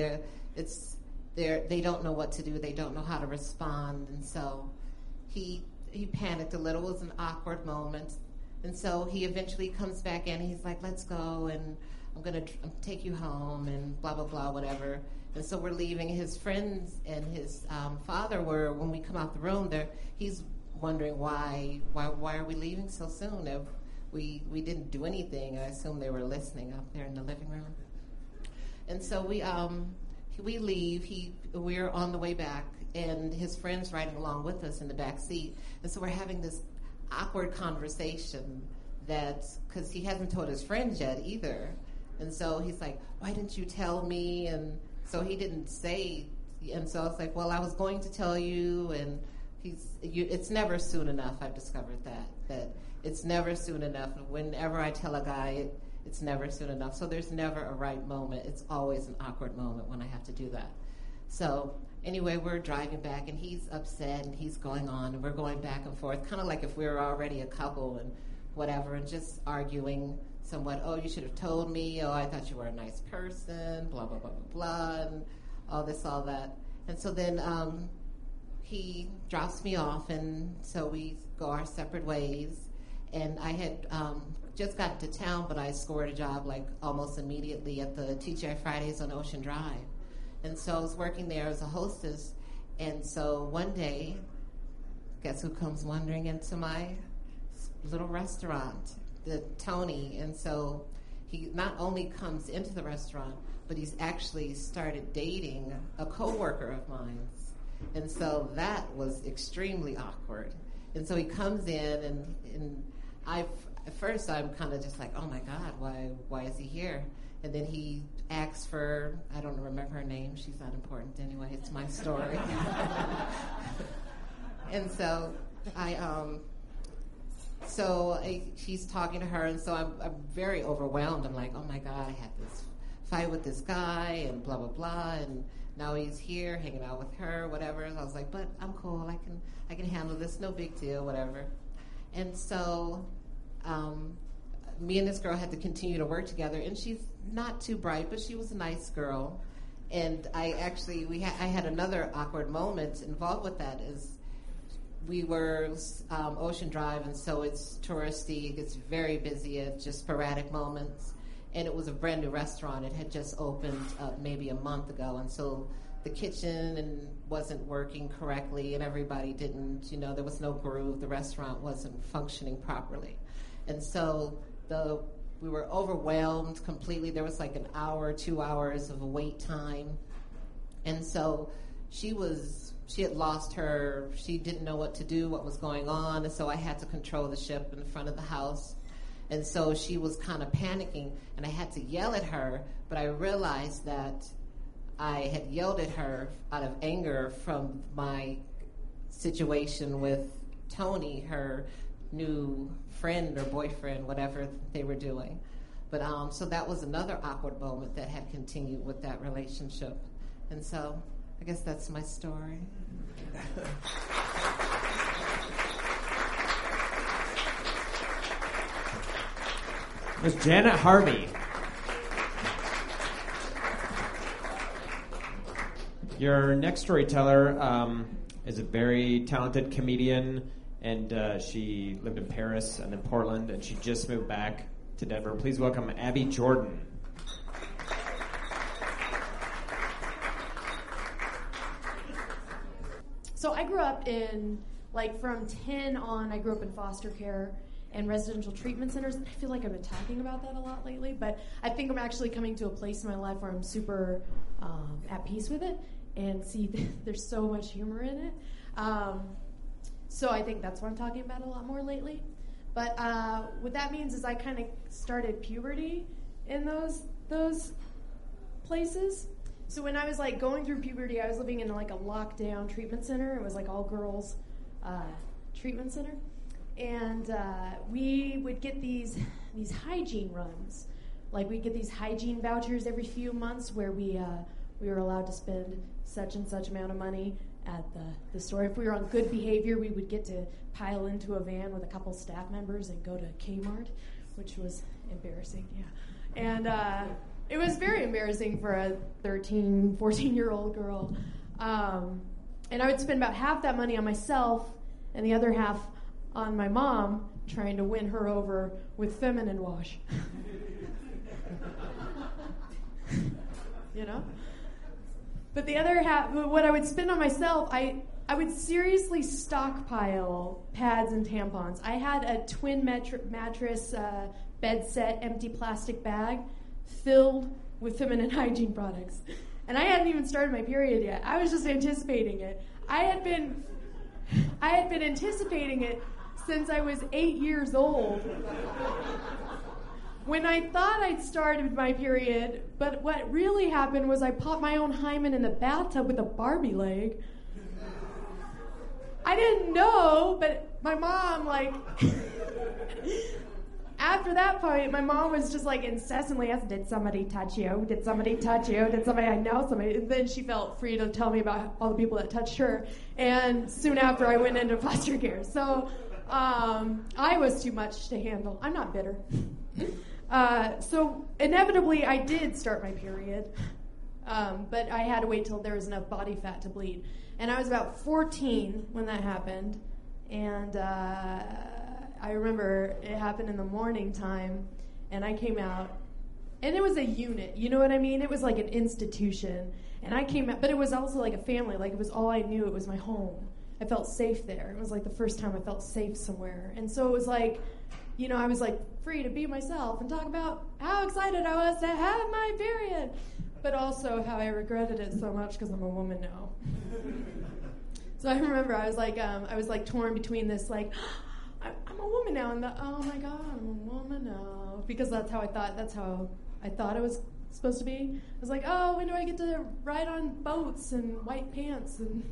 They don't know what to do. They don't know how to respond. And so he panicked a little. It was an awkward moment. And so he eventually comes back in. He's like, let's go, and I'm going to take you home, and blah, blah, blah, whatever. And so we're leaving. His friends and his father when we come out the room, he's wondering why are we leaving so soon? We didn't do anything. I assume they were listening up there in the living room. And so we leave. We're on the way back, and his friend's riding along with us in the back seat. And so we're having this awkward conversation because he hasn't told his friends yet either. And so he's like, why didn't you tell me? And so he didn't say. And so I was like, well, I was going to tell you. And it's never soon enough. I've discovered that it's never soon enough. Whenever I tell a guy, it's never soon enough. So there's never a right moment. It's always an awkward moment when I have to do that. So anyway, we're driving back, and he's upset, and he's going on, and we're going back and forth, kind of like if we were already a couple and whatever, and just arguing somewhat, oh, you should have told me, oh, I thought you were a nice person, blah, blah, blah, blah, blah, and all this, all that. And so then he drops me off, and so we go our separate ways. And I had just gotten to town, but I scored a job like almost immediately at the TGI Fridays on Ocean Drive. And so I was working there as a hostess. And so one day, guess who comes wandering into my little restaurant? Tony. And so he not only comes into the restaurant, but he's actually started dating a coworker of mine. And so that was extremely awkward. And so he comes in, and at first I'm kind of just like, oh my God, why is he here? And then he asks for, I don't remember her name, she's not important anyway, it's my story. And so he's talking to her, and so I'm very overwhelmed. I'm like, oh my God, I had this fight with this guy, and blah, blah, blah, and now he's here hanging out with her, whatever. And I was like, but I'm cool, I can handle this, no big deal, whatever. And so me and this girl had to continue to work together, and she's not too bright, but she was a nice girl. And I had another awkward moment involved with that. Is we were Ocean Drive, and so it's touristy, it's very busy at just sporadic moments. And it was a brand new restaurant. It had just opened maybe a month ago, and so the kitchen wasn't working correctly, and everybody didn't, there was no groove. The restaurant wasn't functioning properly. And so we were overwhelmed completely. There was like an hour, 2 hours of a wait time. And so she had lost she didn't know what to do, what was going on, and so I had to control the ship in front of the house. And so she was kind of panicking, and I had to yell at her, but I realized that I had yelled at her out of anger from my situation with Tony, her new friend or boyfriend, whatever they were doing. But so that was another awkward moment that had continued with that relationship. And so I guess that's my story. Miss Janet Harvey. Your next storyteller is a very talented comedian, and she lived in Paris and then Portland, and she just moved back to Denver. Please welcome Abby Jordan. So I grew up from 10 on, I grew up in foster care and residential treatment centers. I feel like I've been talking about that a lot lately, but I think I'm actually coming to a place in my life where I'm super at peace with it and see there's so much humor in it. So I think that's what I'm talking about a lot more lately. But what that means is I kind of started puberty in those places. So when I was going through puberty, I was living in a lockdown treatment center. It was all girls treatment center. And we would get these hygiene runs. We'd get these hygiene vouchers every few months where we were allowed to spend such and such amount of money at the store. If we were on good behavior, we would get to pile into a van with a couple staff members and go to Kmart, which was embarrassing, yeah. And it was very embarrassing for a 13, 14-year-old girl. And I would spend about half that money on myself and the other half on my mom, trying to win her over with feminine wash. But the other half, what I would spend on myself, I would seriously stockpile pads and tampons. I had a twin mattress bed set, empty plastic bag filled with feminine hygiene products. And I hadn't even started my period yet. I was just anticipating it. I had been anticipating it since I was 8 years old. When I thought I'd started my period, but what really happened was I popped my own hymen in the bathtub with a Barbie leg. I didn't know, but my mom, after that point, my mom was just incessantly asking, did somebody touch you? Did somebody touch you? Did somebody, I know somebody? And then she felt free to tell me about all the people that touched her. And soon after, I went into foster care. So I was too much to handle. I'm not bitter. So inevitably, I did start my period, but I had to wait till there was enough body fat to bleed. And I was about 14 when that happened, and I remember it happened in the morning time, and I came out, and it was a unit, you know what I mean? It was like an institution, and I came out, but it was also like a family, like it was all I knew, it was my home. I felt safe there. It was like the first time I felt safe somewhere. And so it was like, you know, I was like free to be myself and talk about how excited I was to have my period, but also how I regretted it so much because I'm a woman now. So I remember I was like torn between this, like, I'm a woman now, and oh my God, I'm a woman now, because that's how I thought it was supposed to be. I was like, oh, when do I get to ride on boats and white pants? And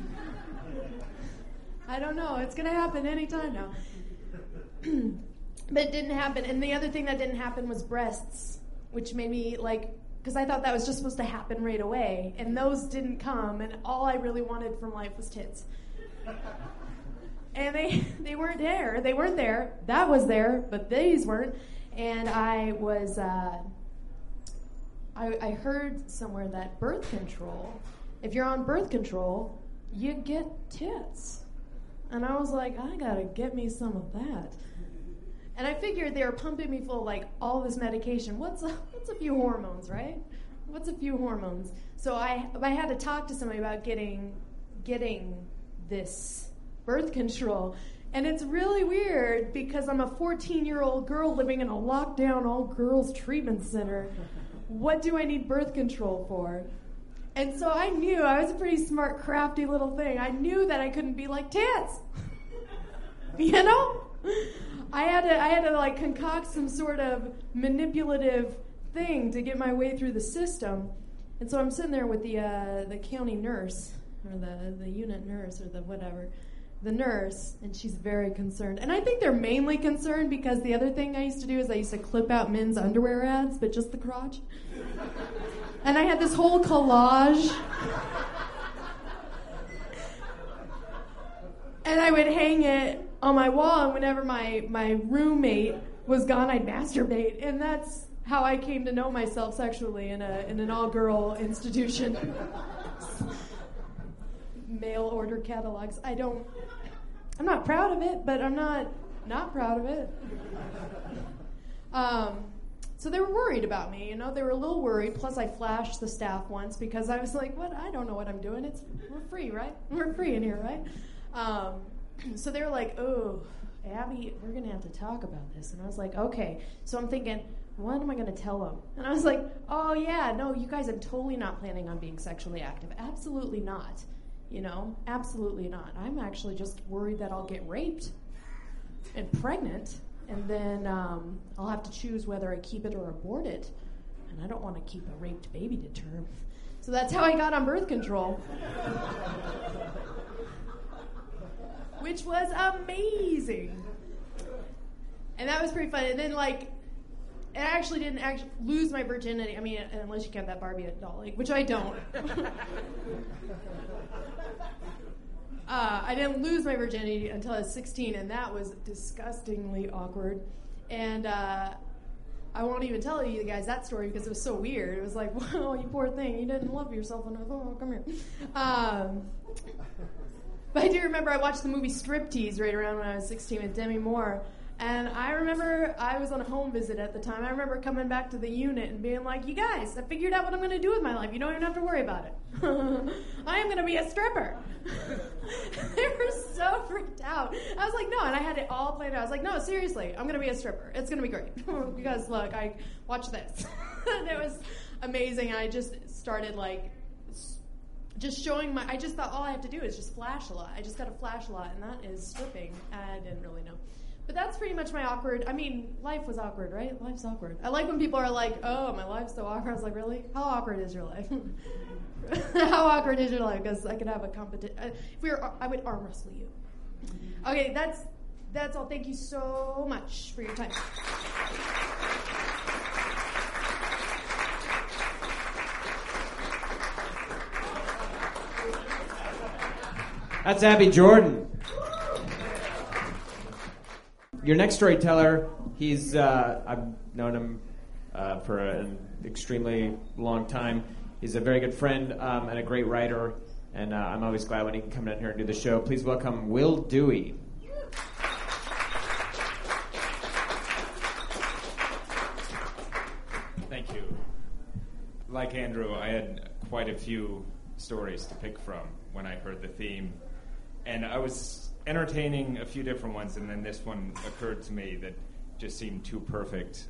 I don't know, it's gonna happen anytime now. But it didn't happen. And the other thing that didn't happen was breasts, which made me like, because I thought that was just supposed to happen right away, and those didn't come, and all I really wanted from life was tits. And they weren't there. They weren't there. That was there, but these weren't. And I was, I heard somewhere that birth control, if you're on birth control, you get tits. And I was like, I gotta get me some of that. And I figured they were pumping me full of like all this medication. What's a few hormones, right? What's a few hormones? So I had to talk to somebody about getting this birth control. And it's really weird because I'm a 14-year-old girl living in a lockdown all-girls treatment center. What do I need birth control for? And so I knew, I was a pretty smart, crafty little thing. I knew that I couldn't be like tits. You know? I had to like concoct some sort of manipulative thing to get my way through the system. And so I'm sitting there with the county nurse, or the unit nurse, or the whatever, the nurse, and she's very concerned. And I think they're mainly concerned because the other thing I used to do is I used to clip out men's underwear ads, but just the crotch. And I had this whole collage. And I would hang it on my wall, and whenever my roommate was gone, I'd masturbate. And that's how I came to know myself sexually in an all-girl institution. Mail order catalogs. I'm not proud of it, but I'm not proud of it. So they were worried about me, you know, they were a little worried. Plus I flashed the staff once because I was like, what? I don't know what I'm doing. We're free, right? We're free in here, right? So they were like, oh, Abby, we're going to have to talk about this. And I was like, okay. So I'm thinking, what am I going to tell them? And I was like, oh, yeah, no, you guys, I'm totally not planning on being sexually active. Absolutely not. You know, absolutely not. I'm actually just worried that I'll get raped and pregnant, and then I'll have to choose whether I keep it or abort it. And I don't want to keep a raped baby to term. So that's how I got on birth control. Which was amazing. And that was pretty fun. And then, like, I actually didn't lose my virginity. I mean, unless you count that Barbie doll, like, which I don't. I didn't lose my virginity until I was 16, and that was disgustingly awkward. And I won't even tell you guys that story because it was so weird. It was like, well, you poor thing, you didn't love yourself enough. Oh, come here. But I do remember I watched the movie Striptease right around when I was 16 with Demi Moore. And I remember I was on a home visit at the time. I remember coming back to the unit and being like, you guys, I figured out what I'm going to do with my life. You don't even have to worry about it. I am going to be a stripper. They were so freaked out. I was like, no, and I had it all planned out. I was like, no, seriously, I'm going to be a stripper. It's going to be great. Because, look, I watch this. And it was amazing. And I just started, like, just showing I just thought all I have to do is just flash a lot. I just got to flash a lot, and that is stripping. I didn't really know. But that's pretty much my awkward. I mean, life was awkward, right? Life's awkward. I like when people are like, oh, my life's so awkward. I was like, really? How awkward is your life? How awkward is your life? Because I could have a competition. I would arm wrestle you. Okay, that's all. Thank you so much for your time. That's Abby Jordan. Your next storyteller, he's I've known him for an extremely long time. He's a very good friend and a great writer, and I'm always glad when he can come down here and do the show. Please welcome Will Dewey. Thank you. Like Andrew, I had quite a few stories to pick from when I heard the theme, and I was entertaining a few different ones, and then this one occurred to me that just seemed too perfect.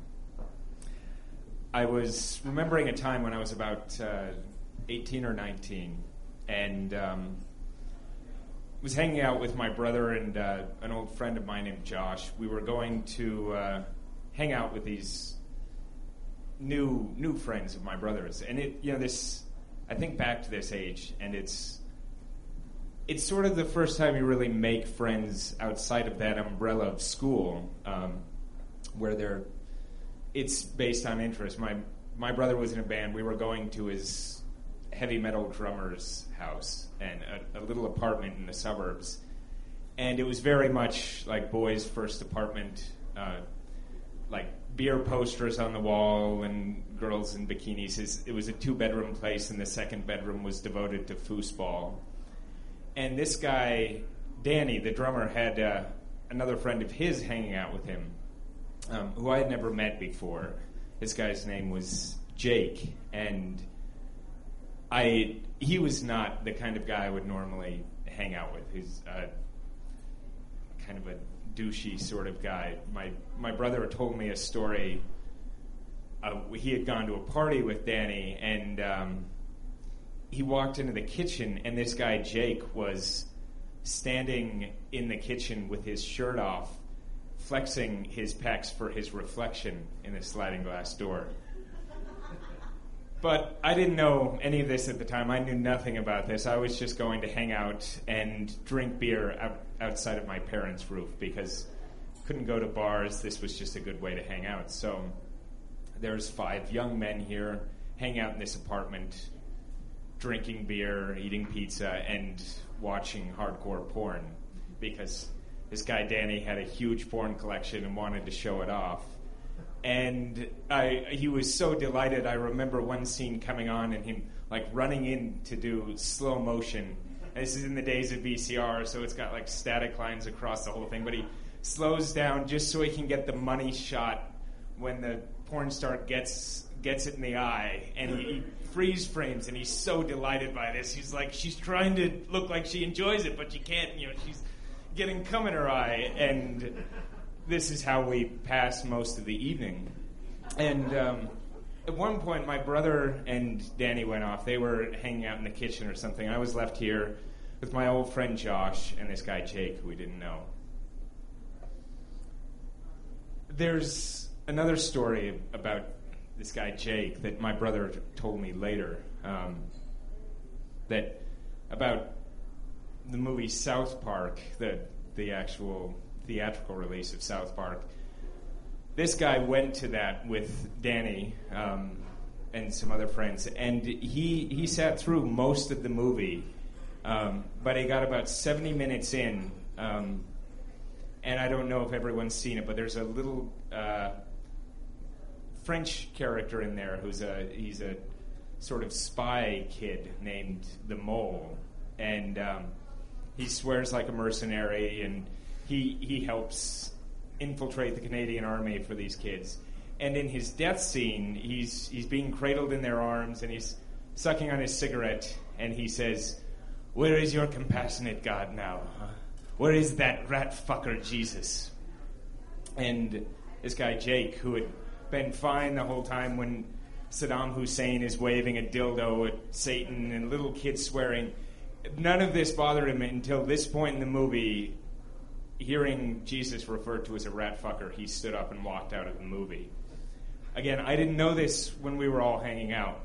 I was remembering a time when I was about 18 or 19, and was hanging out with my brother and an old friend of mine named Josh. We were going to hang out with these new friends of my brother's, and I think back to this age, and it's sort of the first time you really make friends outside of that umbrella of school, where it's based on interest. My brother was in a band. We were going to his heavy metal drummer's house and a little apartment in the suburbs, and it was very much like boys' first apartment, like beer posters on the wall and girls in bikinis. It was a 2-bedroom place, and the second bedroom was devoted to foosball. And this guy, Danny, the drummer, had another friend of his hanging out with him, who I had never met before. This guy's name was Jake, and he was not the kind of guy I would normally hang out with. He's kind of a douchey sort of guy. My brother told me a story. He had gone to a party with Danny, and he walked into the kitchen, and this guy Jake was standing in the kitchen with his shirt off, flexing his pecs for his reflection in the sliding glass door. But I didn't know any of this at the time. I knew nothing about this. I was just going to hang out and drink beer outside of my parents' roof because I couldn't go to bars. This was just a good way to hang out. So there's 5 young men here hanging out in this apartment, drinking beer, eating pizza, and watching hardcore porn because this guy Danny had a huge porn collection and wanted to show it off. And he was so delighted. I remember one scene coming on and him like running in to do slow motion. And this is in the days of VCR, so it's got like static lines across the whole thing. But he slows down just so he can get the money shot when the porn star gets it in the eye. And he freeze frames, and he's so delighted by this. He's like, she's trying to look like she enjoys it, but she can't. She's getting cum in her eye. And this is how we pass most of the evening. And at one point, my brother and Danny went off. They were hanging out in the kitchen or something. I was left here with my old friend Josh and this guy Jake, who we didn't know. There's another story about this guy Jake that my brother told me later, that about the movie South Park, the actual theatrical release of South Park. This guy went to that with Danny and some other friends, and he sat through most of the movie, but he got about 70 minutes in, and I don't know if everyone's seen it, but there's a little French character in there he's a sort of spy kid named the Mole, and he swears like a mercenary, and he helps infiltrate the Canadian Army for these kids. And in his death scene, he's being cradled in their arms, and he's sucking on his cigarette, and he says, "Where is your compassionate God now? Huh? Where is that rat fucker Jesus?" And this guy Jake, who had been fine the whole time when Saddam Hussein is waving a dildo at Satan and little kids swearing, none of this bothered him until this point in the movie. Hearing Jesus referred to as a rat fucker, he stood up and walked out of the movie. Again, I didn't know this when we were all hanging out.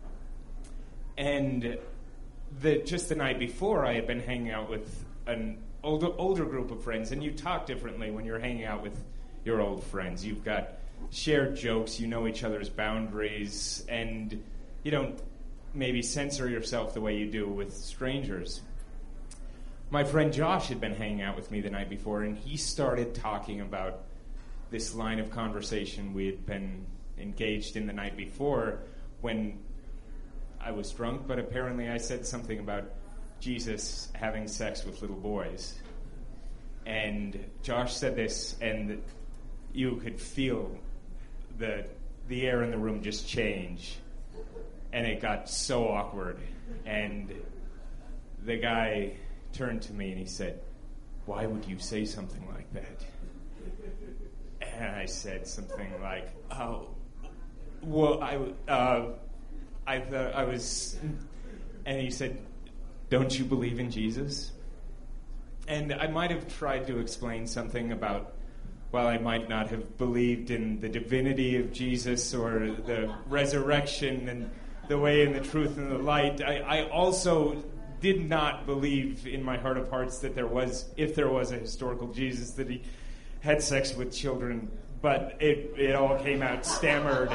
And just the night before, I had been hanging out with an older group of friends, and you talk differently when you're hanging out with your old friends. You've got shared jokes, you know each other's boundaries, and you don't maybe censor yourself the way you do with strangers. my friend Josh had been hanging out with me the night before, and he started talking about this line of conversation we had been engaged in the night before when I was drunk, but apparently I said something about Jesus having sex with little boys. And Josh said this, and you could feel the air in the room just change. And it got so awkward. And the guy turned to me and he said, "Why would you say something like that?" And I said something like, "Oh, well, I thought I was..." And he said, "Don't you believe in Jesus?" And I might have tried to explain something about, while I might not have believed in the divinity of Jesus or the resurrection and the way and the truth and the light, I also did not believe in my heart of hearts that if there was a historical Jesus, that he had sex with children. But it all came out stammered,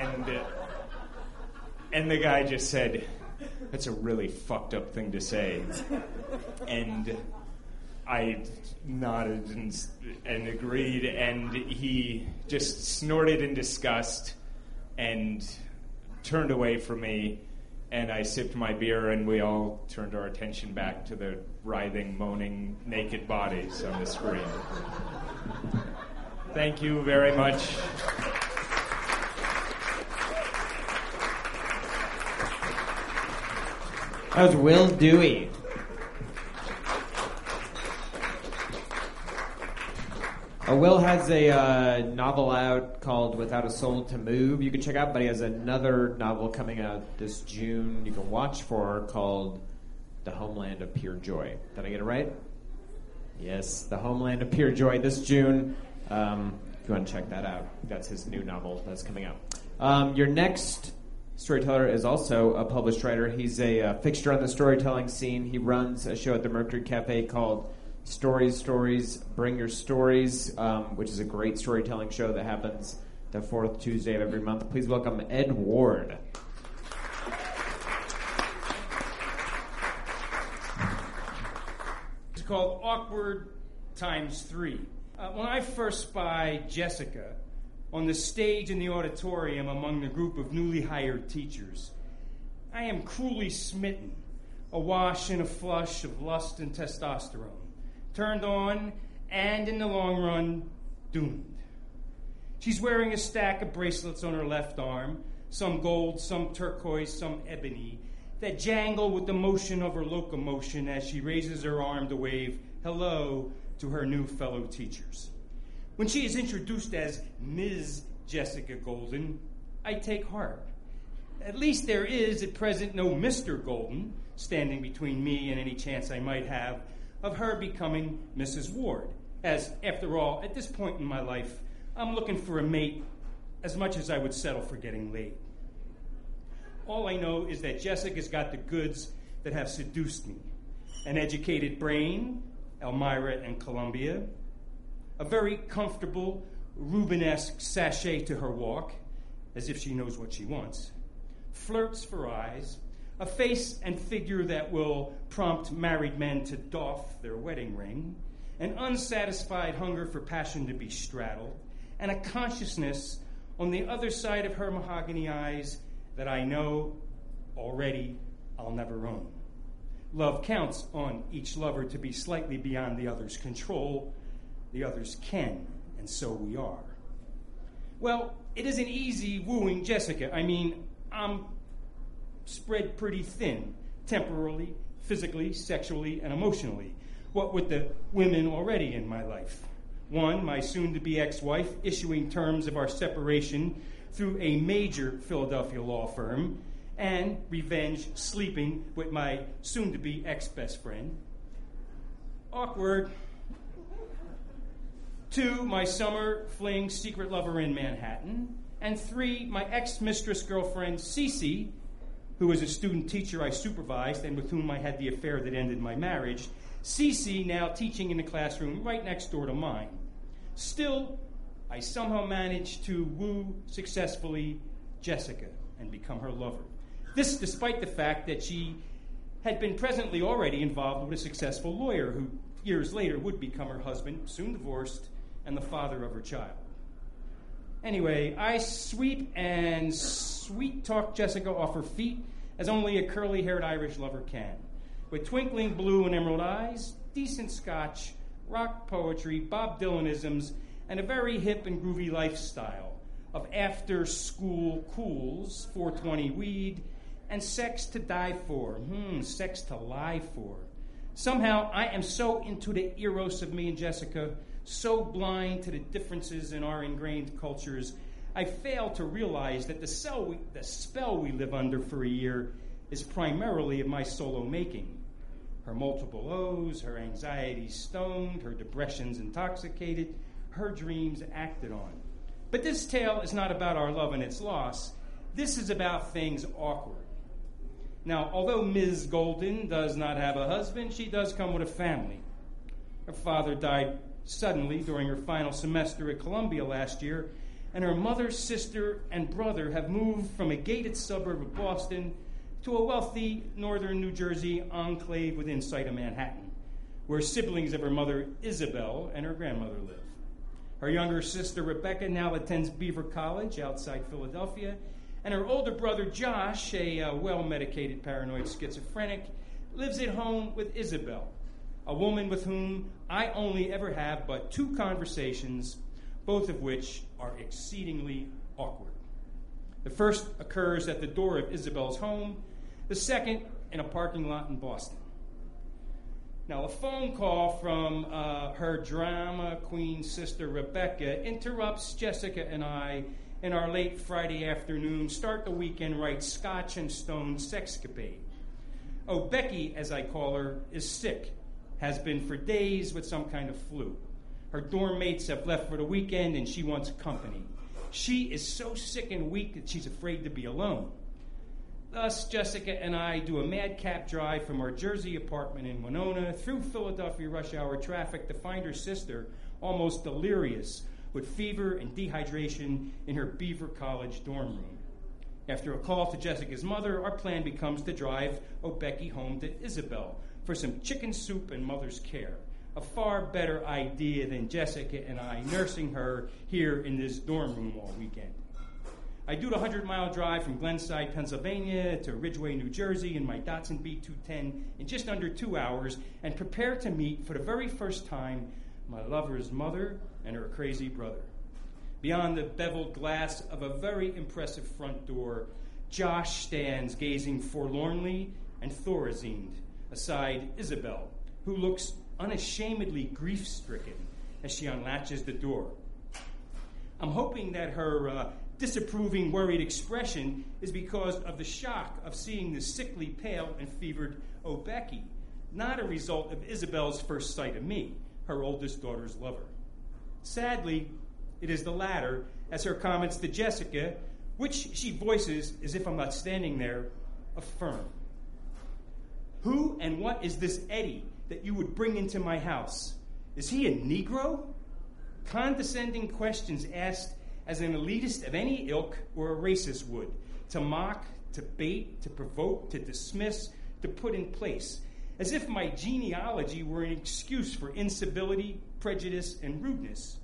and the guy just said, "That's a really fucked up thing to say." And I nodded and agreed, and he just snorted in disgust and turned away from me, and I sipped my beer, and we all turned our attention back to the writhing, moaning, naked bodies on the screen. Thank you very much. That was Will Dewey. Will has a novel out called Without a Soul to Move you can check out, but he has another novel coming out this June you can watch for called The Homeland of Pure Joy. Did I get it right? Yes, The Homeland of Pure Joy this June. If you want to check that out, that's his new novel that's coming out. Your next storyteller is also a published writer. He's a fixture on the storytelling scene. He runs a show at the Mercury Cafe called Stories, Bring Your Stories, which is a great storytelling show that happens the fourth Tuesday of every month. Please welcome Ed Ward. It's called Awkward ×3. When I first spy Jessica on the stage in the auditorium among the group of newly hired teachers, I am cruelly smitten, awash in a flush of lust and testosterone, turned on, and in the long run, doomed. She's wearing a stack of bracelets on her left arm, some gold, some turquoise, some ebony, that jangle with the motion of her locomotion as she raises her arm to wave hello to her new fellow teachers. When she is introduced as Ms. Jessica Golden, I take heart. At least there is at present no Mr. Golden standing between me and any chance I might have of her becoming Mrs. Ward, as, after all, at this point in my life, I'm looking for a mate as much as I would settle for getting laid. All I know is that Jessica's got the goods that have seduced me. An educated brain, Elmira and Columbia, a very comfortable Rubenesque sachet to her walk, as if she knows what she wants, flirts for eyes, a face and figure that will prompt married men to doff their wedding ring, an unsatisfied hunger for passion to be straddled, and a consciousness on the other side of her mahogany eyes that I know already I'll never own. Love counts on each lover to be slightly beyond the other's control. The others can, and so we are. Well, it isn't easy wooing Jessica. I mean, I'm spread pretty thin, temporally, physically, sexually, and emotionally. What with the women already in my life. One, my soon-to-be ex-wife, issuing terms of our separation through a major Philadelphia law firm, and revenge sleeping with my soon-to-be ex-best friend. Awkward. Two, my summer fling secret lover in Manhattan. And three, my ex-mistress girlfriend, Cece, who was a student teacher I supervised and with whom I had the affair that ended my marriage. Cece now teaching in the classroom right next door to mine. Still, I somehow managed to woo successfully Jessica and become her lover. This despite the fact that she had been presently already involved with a successful lawyer who years later would become her husband, soon divorced, and the father of her child. Anyway, I sweep and sweet-talk Jessica off her feet as only a curly-haired Irish lover can. With twinkling blue and emerald eyes, decent scotch, rock poetry, Bob Dylanisms, and a very hip and groovy lifestyle of after-school cools, 420 weed, and sex to die for. Sex to lie for. Somehow, I am so into the eros of me and Jessica, so blind to the differences in our ingrained cultures, I fail to realize that the spell we live under for a year is primarily of my solo making. Her multiple O's, her anxieties stoned, her depressions intoxicated, her dreams acted on. But this tale is not about our love and its loss. This is about things awkward. Now, although Ms. Golden does not have a husband, she does come with a family. Her father died suddenly during her final semester at Columbia last year, and her mother, sister, and brother have moved from a gated suburb of Boston to a wealthy northern New Jersey enclave within sight of Manhattan, where siblings of her mother, Isabel, and her grandmother live. Her younger sister, Rebecca, now attends Beaver College outside Philadelphia, and her older brother, Josh, a well-medicated paranoid schizophrenic, lives at home with Isabel, a woman with whom I only ever have but 2 conversations, both of which are exceedingly awkward. The first occurs at the door of Isabel's home, the second in a parking lot in Boston. Now, a phone call from her drama queen sister, Rebecca, interrupts Jessica and I in our late Friday afternoon, start the weekend right scotch and stone sexcapade. Oh, Becky, as I call her, is sick, has been for days with some kind of flu. Her dorm mates have left for the weekend and she wants company. She is so sick and weak that she's afraid to be alone. Thus, Jessica and I do a madcap drive from our Jersey apartment in Winona through Philadelphia rush hour traffic to find her sister, almost delirious, with fever and dehydration in her Beaver College dorm room. After a call to Jessica's mother, our plan becomes to drive Becky home to Isabel for some chicken soup and mother's care. A far better idea than Jessica and I nursing her here in this dorm room all weekend. I do the 100-mile drive from Glenside, Pennsylvania to Ridgeway, New Jersey in my Datsun B210 in just under 2 hours and prepare to meet for the very first time my lover's mother and her crazy brother. Beyond the beveled glass of a very impressive front door, Josh stands gazing forlornly and thorazined aside Isabel, who looks unashamedly grief-stricken as she unlatches the door. I'm hoping that her disapproving, worried expression is because of the shock of seeing the sickly, pale, and fevered Becky, not a result of Isabel's first sight of me, her oldest daughter's lover. Sadly, it is the latter, as her comments to Jessica, which she voices as if I'm not standing there, affirm. Who and what is this Eddie that you would bring into my house? Is he a Negro? Condescending questions asked as an elitist of any ilk or a racist would, to mock, to bait, to provoke, to dismiss, to put in place, as if my genealogy were an excuse for incivility, prejudice, and rudeness.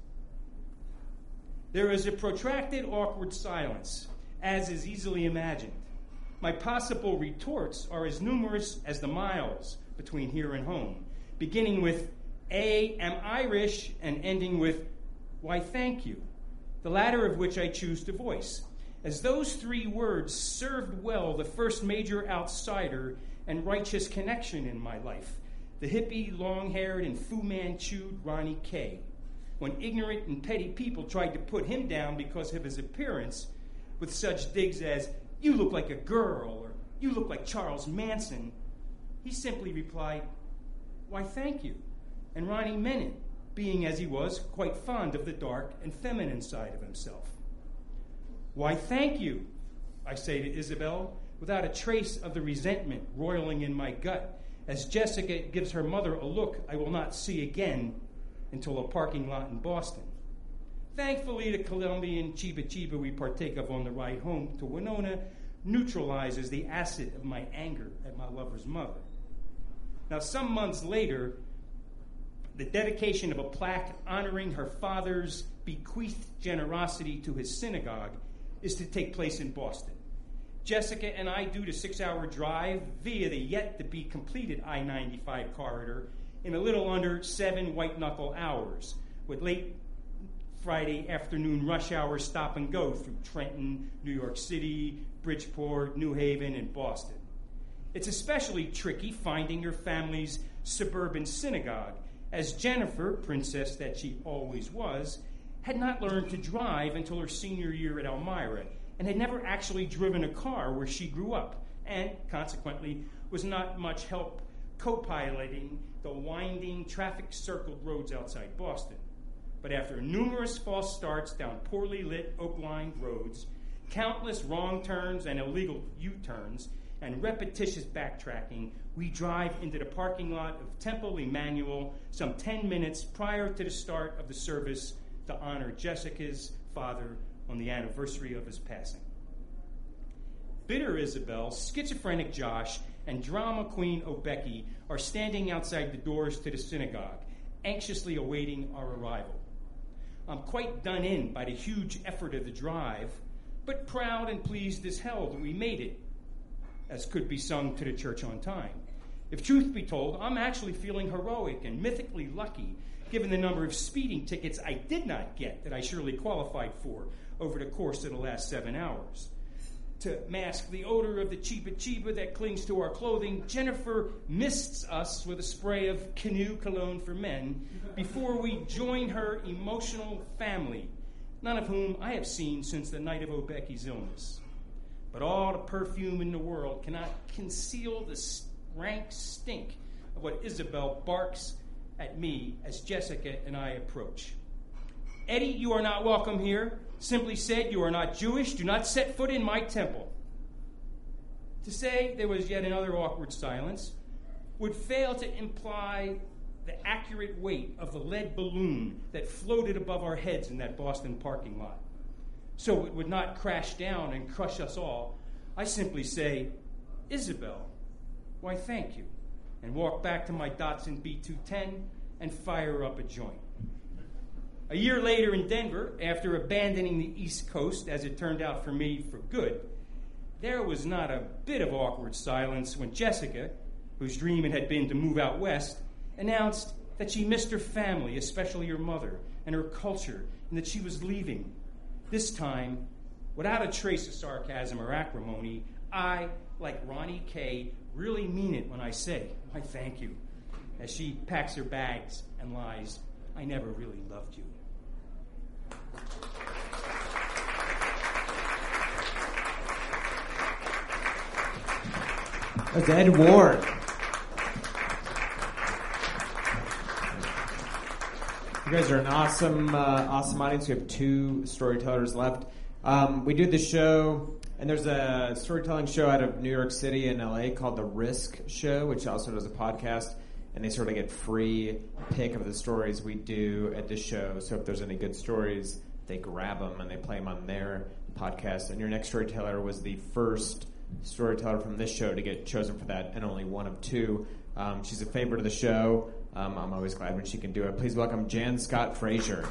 There is a protracted, awkward silence, as is easily imagined. My possible retorts are as numerous as the miles between here and home, beginning with, am Irish, and ending with, why, thank you, the latter of which I choose to voice, as those 3 words served well the first major outsider and righteous connection in my life, the hippie, long-haired, and Fu Manchu'd Ronnie K., when ignorant and petty people tried to put him down because of his appearance with such digs as, you look like a girl, or you look like Charles Manson. He simply replied, why, thank you. And Ronnie meant it, being, as he was, quite fond of the dark and feminine side of himself. Why, thank you, I say to Isabel, without a trace of the resentment roiling in my gut, as Jessica gives her mother a look I will not see again until a parking lot in Boston. Thankfully, the Colombian Chiba Chiba we partake of on the ride home to Winona neutralizes the acid of my anger at my lover's mother. Now, some months later, the dedication of a plaque honoring her father's bequeathed generosity to his synagogue is to take place in Boston. Jessica and I do the 6-hour drive via the yet-to-be-completed I-95 corridor in a little under 7 white-knuckle hours, with late Friday afternoon rush hour stop and go through Trenton, New York City, Bridgeport, New Haven, and Boston. It's especially tricky finding your family's suburban synagogue, as Jennifer, princess that she always was, had not learned to drive until her senior year at Elmira and had never actually driven a car where she grew up, and consequently was not much help co-piloting the winding, traffic-circled roads outside Boston. But after numerous false starts down poorly lit, oak-lined roads, countless wrong turns and illegal U-turns, and repetitious backtracking, we drive into the parking lot of Temple Emmanuel some 10 minutes prior to the start of the service to honor Jessica's father on the anniversary of his passing. Bitter Isabel, schizophrenic Josh, and drama queen Obeki are standing outside the doors to the synagogue, anxiously awaiting our arrival. I'm quite done in by the huge effort of the drive, but proud and pleased as hell that we made it, as could be sung to the church on time. If truth be told, I'm actually feeling heroic and mythically lucky, given the number of speeding tickets I did not get that I surely qualified for over the course of the last 7 hours. To mask the odor of the Chiba Chiba that clings to our clothing, Jennifer mists us with a spray of Canoe cologne for men before we join her emotional family, none of whom I have seen since the night of Obeki's illness. But all the perfume in the world cannot conceal the rank stink of what Isabel barks at me as Jessica and I approach. Eddie, you are not welcome here. Simply said, you are not Jewish. Do not set foot in my temple. To say there was yet another awkward silence would fail to imply the accurate weight of the lead balloon that floated above our heads in that Boston parking lot. So it would not crash down and crush us all. I simply say, Isabel, why thank you, and walk back to my Datsun B210 and fire up a joint. A year later in Denver, after abandoning the East Coast, as it turned out for me for good, there was not a bit of awkward silence when Jessica, whose dream it had been to move out west, announced that she missed her family, especially her mother, and her culture, and that she was leaving. This time, without a trace of sarcasm or acrimony, I, like Ronnie K., really mean it when I say, why thank you, as she packs her bags and lies, I never really loved you. That's Ed Ward. You guys are an awesome audience. We have 2 storytellers left. We do the show, and there's a storytelling show out of New York City and LA called The Risk Show, which also does a podcast, and they sort of get free pick of the stories we do at the show. So if there's any good stories, they grab them and they play them on their podcast. And your next storyteller was the first storyteller from this show to get chosen for that, and only one of 2. She's a favorite of the show. I'm always glad when she can do it. Please welcome Jan Scott Frazier.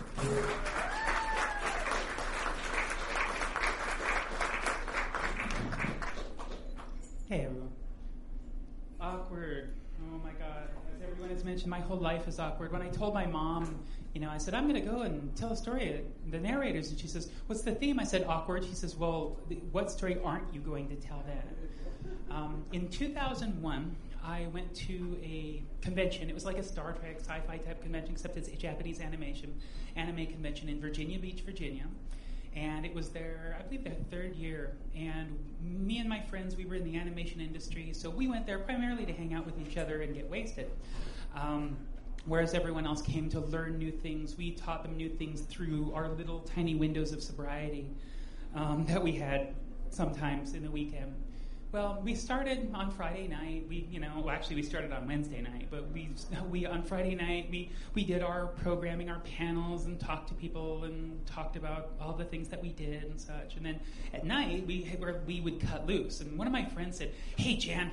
Hey, everyone. Awkward. Oh, my God. As everyone has mentioned, my whole life is awkward. When I told my mom, I said, I'm going to go and tell a story at the narrators. And she says, what's the theme? I said, awkward. She says, well, what story aren't you going to tell then? In 2001, I went to a convention. It was like a Star Trek sci-fi type convention, except it's a Japanese anime convention in Virginia Beach, Virginia. And it was their 3rd year. And me and my friends, we were in the animation industry, so we went there primarily to hang out with each other and get wasted. Whereas everyone else came to learn new things. We taught them new things through our little tiny windows of sobriety that we had sometimes in the weekend. Well, we started on Friday night. We started on Wednesday night, but we on Friday night we did our programming, our panels, and talked to people and talked about all the things that we did and such. And then at night we would cut loose. And one of my friends said, "Hey, Jan,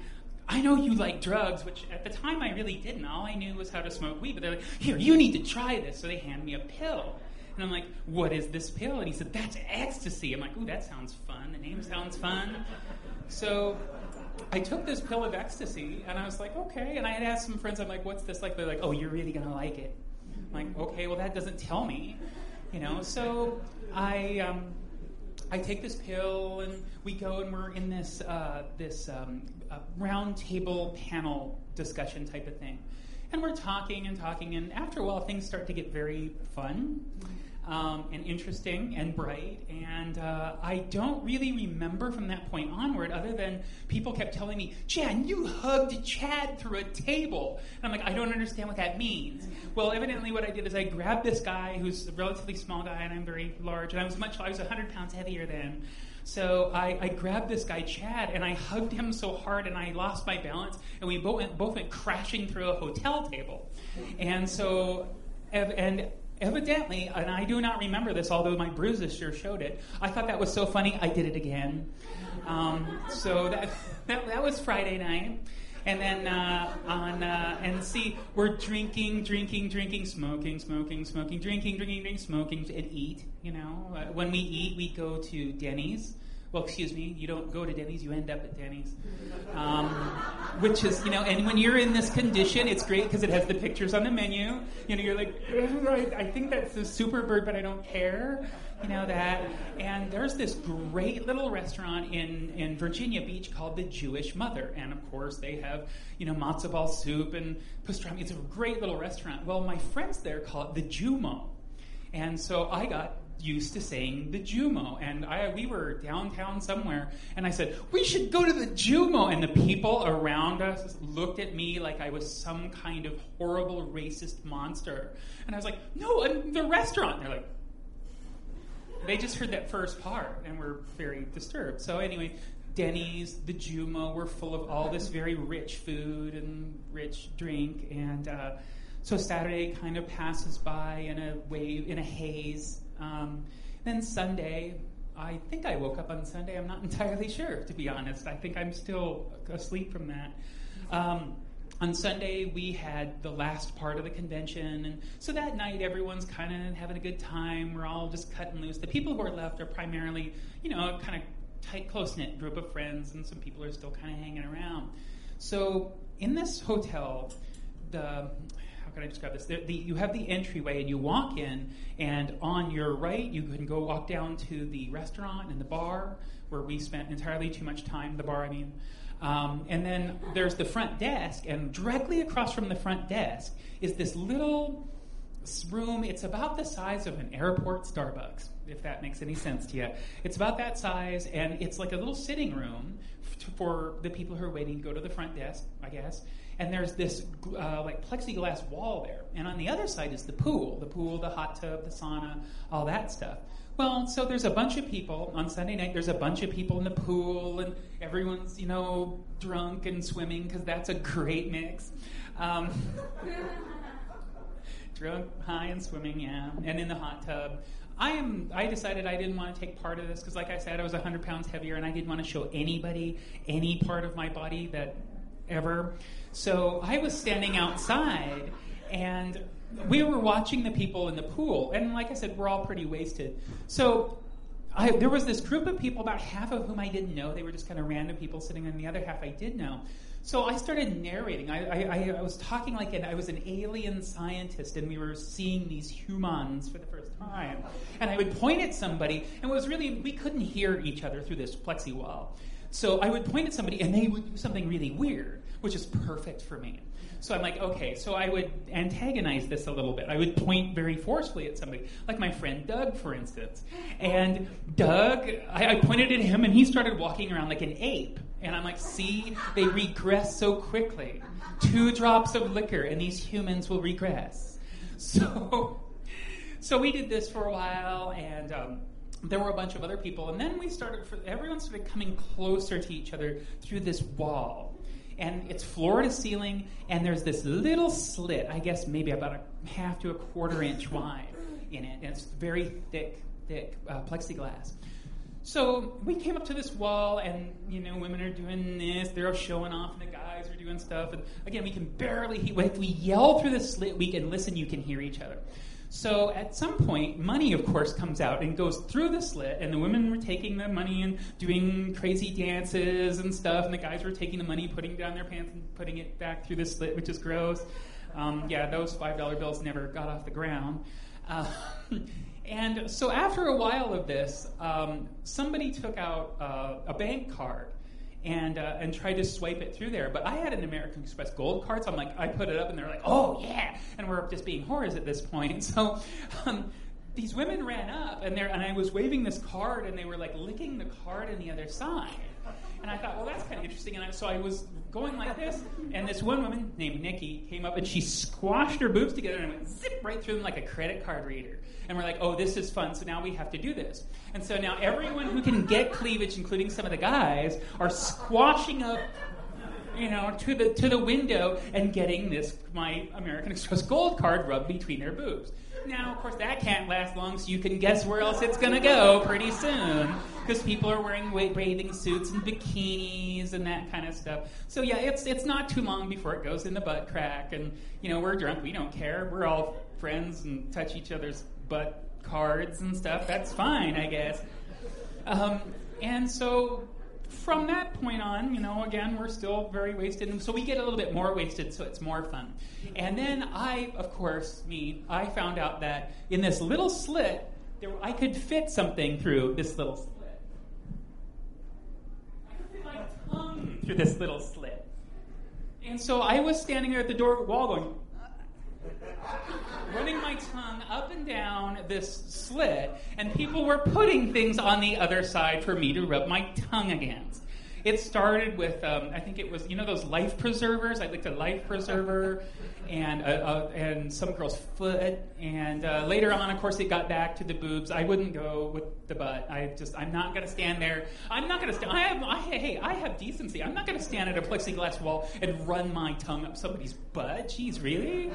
I know you like drugs, which at the time I really didn't. All I knew was how to smoke weed. But they're like, here, you need to try this. So they hand me a pill. And I'm like, what is this pill? And he said, that's ecstasy. I'm like, ooh, that sounds fun. The name sounds fun. So I took this pill of ecstasy, and I was like, okay. And I had asked some friends, I'm like, what's this like? They're like, oh, you're really going to like it. I'm like, okay, well, that doesn't tell me. So I take this pill, and we go, and we're in this round table panel discussion type of thing. And we're talking, and after a while, things start to get very fun and interesting and bright. And I don't really remember from that point onward, other than people kept telling me, Jan, you hugged Chad through a table. And I'm like, I don't understand what that means. Well, evidently what I did is I grabbed this guy who's a relatively small guy, and I'm very large, and I was 100 pounds heavier than him. So I grabbed this guy, Chad, and I hugged him so hard, and I lost my balance, and we both went crashing through a hotel table. And so, evidently, and I do not remember this, although my bruises sure showed it, I thought that was so funny, I did it again. So that was Friday night. And then we're drinking, smoking, drinking, smoking, and eat. When we eat, we go to Denny's. Well, excuse me, you don't go to Denny's, you end up at Denny's. Which is, and when you're in this condition, it's great because it has the pictures on the menu. You're like, I think that's the Superbird, but I don't care. That. And there's this great little restaurant in Virginia Beach called the Jewish Mother. And of course they have, matzo ball soup and pastrami. It's a great little restaurant. Well, my friends there call it the Jumo. And so I got used to saying the Jumo. And we were downtown somewhere, and I said, we should go to the Jumo. And the people around us looked at me like I was some kind of horrible racist monster. And I was like, no, the restaurant. And they're like, they just heard that first part and were very disturbed. So anyway, Denny's, the Jumo, were full of all this very rich food and rich drink. And so Saturday kind of passes by in a haze. Then Sunday, I think I woke up on Sunday. I'm not entirely sure, to be honest. I think I'm still asleep from that. On Sunday, we had the last part of the convention, and so that night, everyone's kind of having a good time. We're all just cutting loose. The people who are left are primarily, a kind of tight, close-knit group of friends, and some people are still kind of hanging around. So in this hotel, how can I describe this? You have the entryway, and you walk in, and on your right, you can go walk down to the restaurant and the bar, where we spent entirely too much time, the bar, I mean. And then there's the front desk, and directly across from the front desk is this little room. It's about the size of an airport Starbucks, if that makes any sense to you. It's about that size, and it's like a little sitting room for the people who are waiting to go to the front desk, I guess. And there's this like plexiglass wall there. And on the other side is the pool, the hot tub, the sauna, all that stuff. Well, so there's a bunch of people on Sunday night. There's a bunch of people in the pool, and everyone's, drunk and swimming, because that's a great mix. Drunk, high, and swimming, yeah, and in the hot tub. I decided I didn't want to take part of this because, like I said, I was 100 pounds heavier, and I didn't want to show anybody any part of my body that ever. So I was standing outside, and we were watching the people in the pool, and like I said, we're all pretty wasted. So there was this group of people, about half of whom I didn't know. They were just kind of random people sitting, and the other half I did know. So I started narrating. I was talking like I was an alien scientist, and we were seeing these humans for the first time. And I would point at somebody, and we couldn't hear each other through this plexi wall. So I would point at somebody, and they would do something really weird, which is perfect for me. So I'm like, okay, so I would antagonize this a little bit. I would point very forcefully at somebody, like my friend Doug, for instance. And Doug, I pointed at him, and he started walking around like an ape. And I'm like, see, they regress so quickly. 2 drops of liquor, and these humans will regress. So we did this for a while, and there were a bunch of other people. And then everyone started coming closer to each other through this wall. And it's floor to ceiling, and there's this little slit, I guess maybe about a half to a quarter inch wide in it. And it's very thick plexiglass. So we came up to this wall, and women are doing this. They're showing off, and the guys are doing stuff. And again, we can barely hear. If we yell through the slit, we can listen. You can hear each other. So at some point, money, of course, comes out and goes through the slit, and the women were taking the money and doing crazy dances and stuff, and the guys were taking the money, putting down their pants, and putting it back through the slit, which is gross. Those $5 bills never got off the ground. And so after a while of this, somebody took out a bank card and tried to swipe it through there. But I had an American Express Gold card, so I'm like, I put it up, and they're like, oh, yeah. And we're just being whores at this point. So these women ran up, and I was waving this card, and they were like licking the card on the other side. And I thought, well, that's kind of interesting. And so I was going like this, and this one woman named Nikki came up, and she squashed her boobs together and went zip right through them like a credit card reader. And we're like, oh, this is fun, so now we have to do this. And so now everyone who can get cleavage, including some of the guys, are squashing up, to the window and getting my American Express Gold card rubbed between their boobs. Now, of course, that can't last long, so you can guess where else it's going to go pretty soon, because people are wearing bathing suits and bikinis and that kind of stuff. So, yeah, it's not too long before it goes in the butt crack, and, we're drunk. We don't care. We're all friends and touch each other's butt cards and stuff. That's fine, I guess. And so from that point on, again, we're still very wasted. And so we get a little bit more wasted, so it's more fun. And then I found out that in this little slit, I could fit something through this little slit. I could fit my tongue through this little slit. And so I was standing there at the wall going, running my tongue up and down this slit, and people were putting things on the other side for me to rub my tongue against. It started with, I think it was, those life preservers. I licked a life preserver and some girl's foot. And later on, of course, it got back to the boobs. I wouldn't go with the butt. I'm not going to stand there. I'm not going to stand. I have decency. I'm not going to stand at a plexiglass wall and run my tongue up somebody's butt. Jeez, really?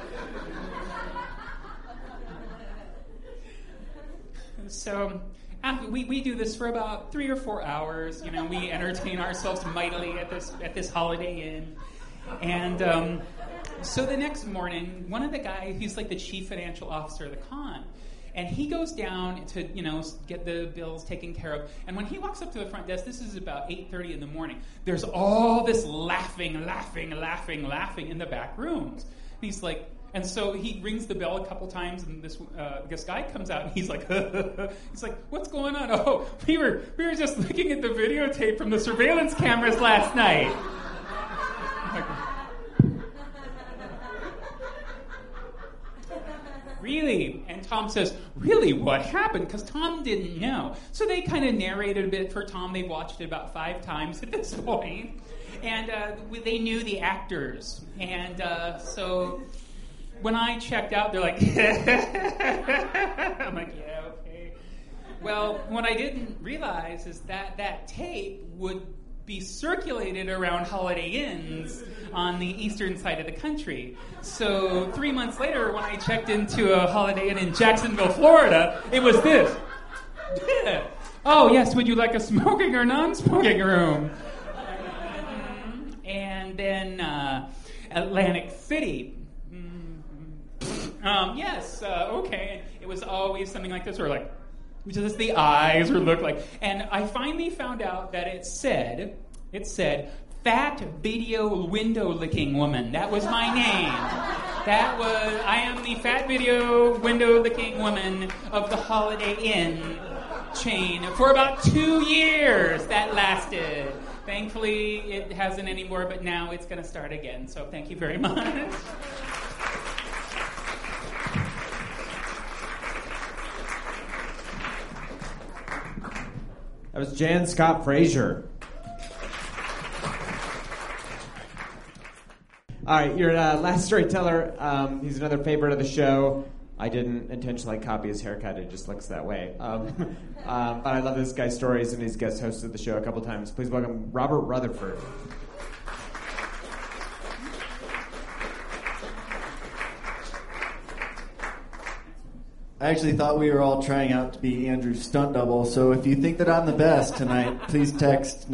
So we do this for about 3 or 4 hours. We entertain ourselves mightily at this Holiday Inn. And so the next morning, one of the guys, he's like the chief financial officer of the con, and he goes down to, get the bills taken care of. And when he walks up to the front desk, this is about 8:30 in the morning, there's all this laughing in the back rooms. And he's like, and so he rings the bell a couple times, and this guy comes out, and he's like, he's like, what's going on? Oh, we were just looking at the videotape from the surveillance cameras last night. Really? And Tom says, really, what happened? Because Tom didn't know. So they kind of narrated a bit for Tom. They watched it about 5 times at this point. And they knew the actors. And so when I checked out, they're like, I'm like, yeah, okay. Well, what I didn't realize is that tape would be circulated around Holiday Inns on the eastern side of the country. So 3 months later, when I checked into a Holiday Inn in Jacksonville, Florida, it was this. Oh, yes, would you like a smoking or non-smoking room? And then Atlantic City. Yes, okay. It was always something like this, or like, just the eyes or look like. And I finally found out that it said, Fat Video Window Licking Woman. That was my name. I am the Fat Video Window Licking Woman of the Holiday Inn chain for about 2 years. That lasted. Thankfully, it hasn't anymore, but now it's going to start again. So thank you very much. That was Jan Scott Frazier. All right, your last storyteller, he's another favorite of the show. I didn't intentionally copy his haircut. It just looks that way. But I love this guy's stories, and he's guest hosted the show a couple times. Please welcome Robert Rutherford. I actually thought we were all trying out to be Andrew's stunt double, so if you think that I'm the best tonight, please text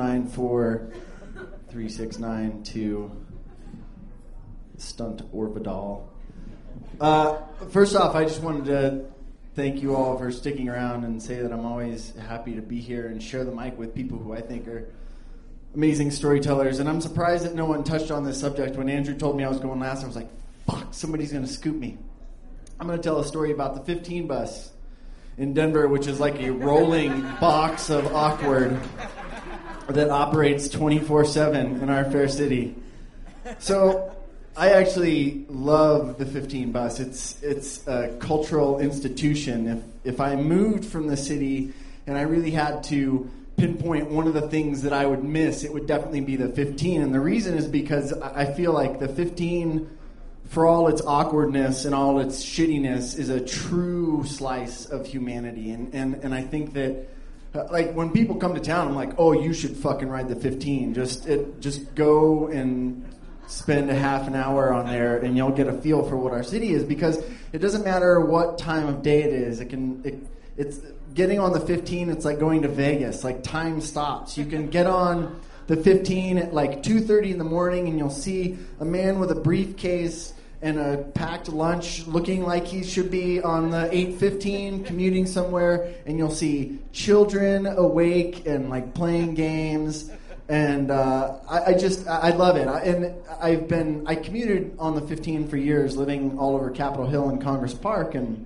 94369 to Stunt Orbital. First off, I just wanted to thank you all for sticking around and say that I'm always happy to be here and share the mic with people who I think are amazing storytellers. And I'm surprised that no one touched on this subject. When Andrew told me I was going last, I was like, fuck, somebody's going to scoop me. I'm going to tell a story about the 15 bus in Denver, which is like a rolling box of awkward that operates 24/7 in our fair city. So I actually love the 15 bus. It's a cultural institution. If I moved from the city and I really had to pinpoint one of the things that I would miss, it would definitely be the 15. And the reason is because I feel like the 15, for all its awkwardness and all its shittiness, is a true slice of humanity. And I think that, like, when people come to town, I'm like, oh, you should fucking ride the 15. Just go and spend a half an hour on there, and you'll get a feel for what our city is. Because it doesn't matter what time of day it is. It's getting on the 15. It's like going to Vegas. Like, time stops. You can get on the 15 at like 2:30 in the morning, and you'll see a man with a briefcase and a packed lunch looking like he should be on the 8:15 commuting somewhere, and you'll see children awake and like playing games. And I love it. I commuted on the 15 for years, living all over Capitol Hill and Congress Park, and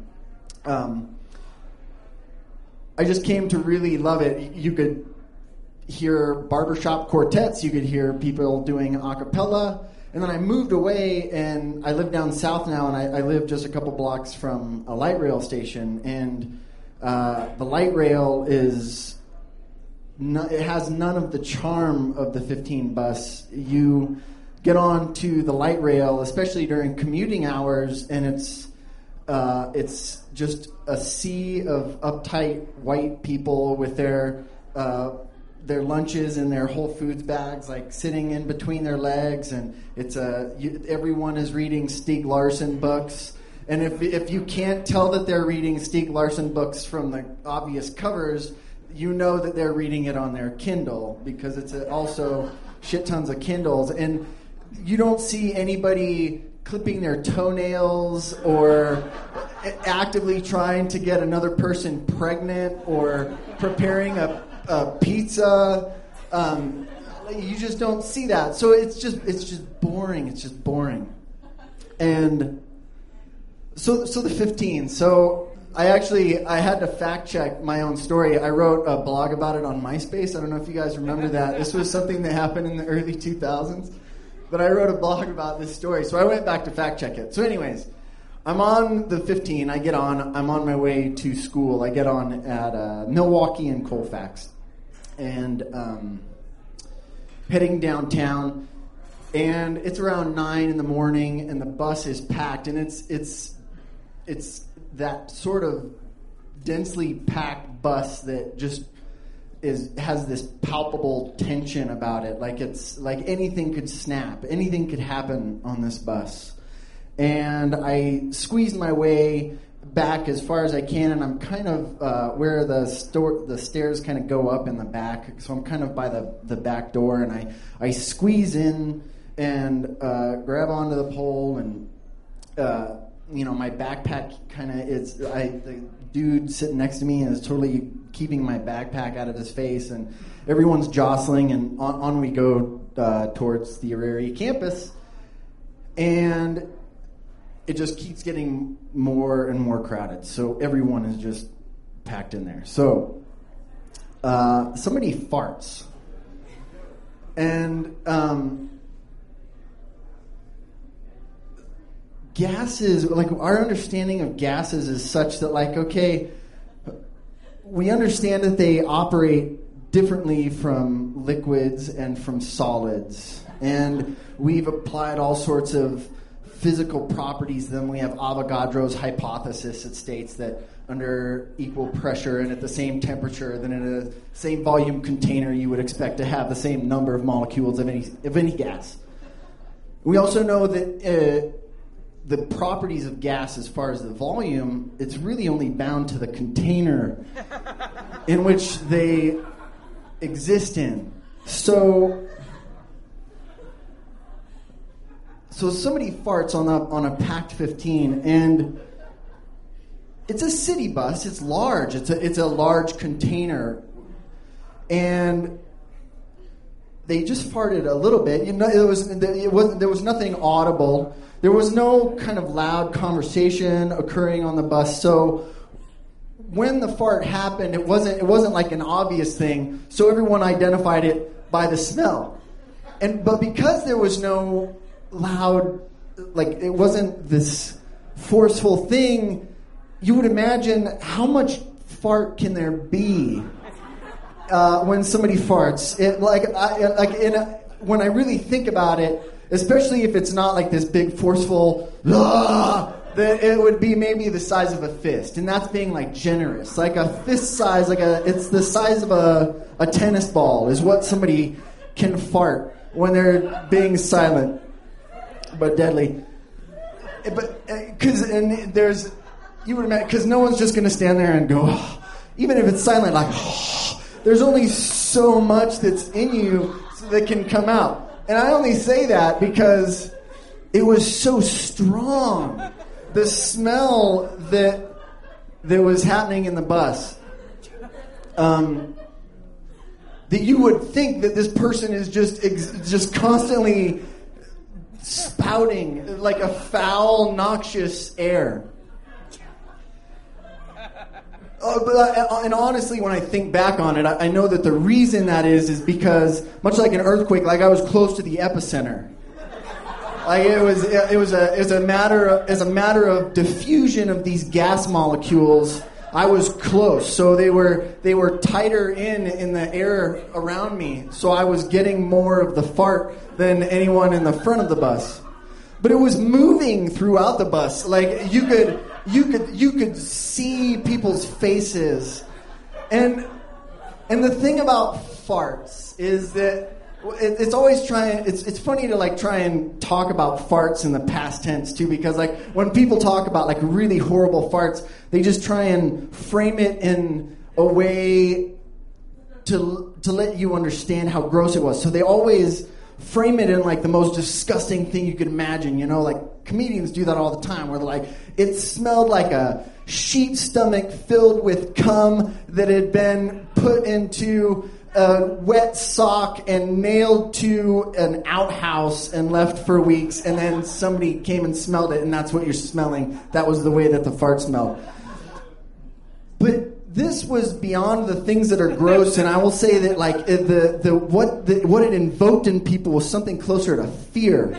I just came to really love it. You could hear barbershop quartets, you could hear people doing a cappella. And then I moved away, and I live down south now, and I live just a couple blocks from a light rail station. And the light rail it has none of the charm of the 15 bus. You get on to the light rail, especially during commuting hours, and it's just a sea of uptight white people with their lunches in their Whole Foods bags, like sitting in between their legs, and everyone is reading Stieg Larsson books. And if you can't tell that they're reading Stieg Larsson books from the obvious covers, you know that they're reading it on their Kindle, because it's also shit tons of Kindles. And you don't see anybody clipping their toenails or actively trying to get another person pregnant or preparing a pizza. You just don't see that. So it's just boring. It's just boring. And so the 15. So I had to fact check my own story. I wrote a blog about it on MySpace. I don't know if you guys remember that. This was something that happened in the early 2000s. But I wrote a blog about this story. So I went back to fact check it. So anyways, I'm on the 15. I'm on my way to school. I get on at Milwaukee and Colfax. And heading downtown, and it's around 9 in the morning, and the bus is packed, and it's that sort of densely packed bus that just has this palpable tension about it. Like it's like anything could snap, anything could happen on this bus. And I squeeze my way back as far as I can, and I'm kind of where the stairs kind of go up in the back, so I'm kind of by the back door, and I squeeze in and grab onto the pole, and my backpack kind of the dude sitting next to me is totally keeping my backpack out of his face, and everyone's jostling, and on we go towards the Auraria campus, and it just keeps getting more and more crowded. So everyone is just packed in there. So somebody farts. And gases, like our understanding of gases is such that, like, okay, we understand that they operate differently from liquids and from solids. And we've applied all sorts of physical properties. Then we have Avogadro's hypothesis that states that under equal pressure and at the same temperature, then in a same volume container, you would expect to have the same number of molecules of any gas. We also know that the properties of gas as far as the volume, it's really only bound to the container in which they exist in. So somebody farts on a packed 15, and it's a city bus. It's large. It's a large container, and they just farted a little bit. There was nothing audible. There was no kind of loud conversation occurring on the bus. So when the fart happened, it wasn't like an obvious thing. So everyone identified it by the smell. But because there was no loud, like it wasn't this forceful thing, you would imagine how much fart can there be when somebody farts. When I really think about it, especially if it's not like this big forceful, that it would be maybe the size of a fist, and that's being like generous. Like a fist size, it's the size of a tennis ball is what somebody can fart when they're being silent but deadly. But because no one's just going to stand there and go, oh, even if it's silent, like, oh, there's only so much that's in you that can come out. And I only say that because it was so strong. The smell that was happening in the bus. That you would think that this person is just constantly spouting like a foul, noxious air. And honestly, when I think back on it, I know that the reason that is because, much like an earthquake, like I was close to the epicenter. Like it was a matter of diffusion of these gas molecules. I was close, so they were tighter in the air around me. So I was getting more of the fart than anyone in the front of the bus. But it was moving throughout the bus. Like you could see people's faces. And the thing about farts is that it's always it's funny to try and talk about farts in the past tense too, because when people talk about really horrible farts, they just try and frame it in a way to let you understand how gross it was. So they always frame it in the most disgusting thing you could imagine. Comedians do that all the time, where they're like, it smelled like a sheep stomach filled with cum that had been put into a wet sock and nailed to an outhouse and left for weeks, and then somebody came and smelled it, and that's what you're smelling. That was the way that the fart smelled. But this was beyond the things that are gross, and I will say that what it invoked in people was something closer to fear.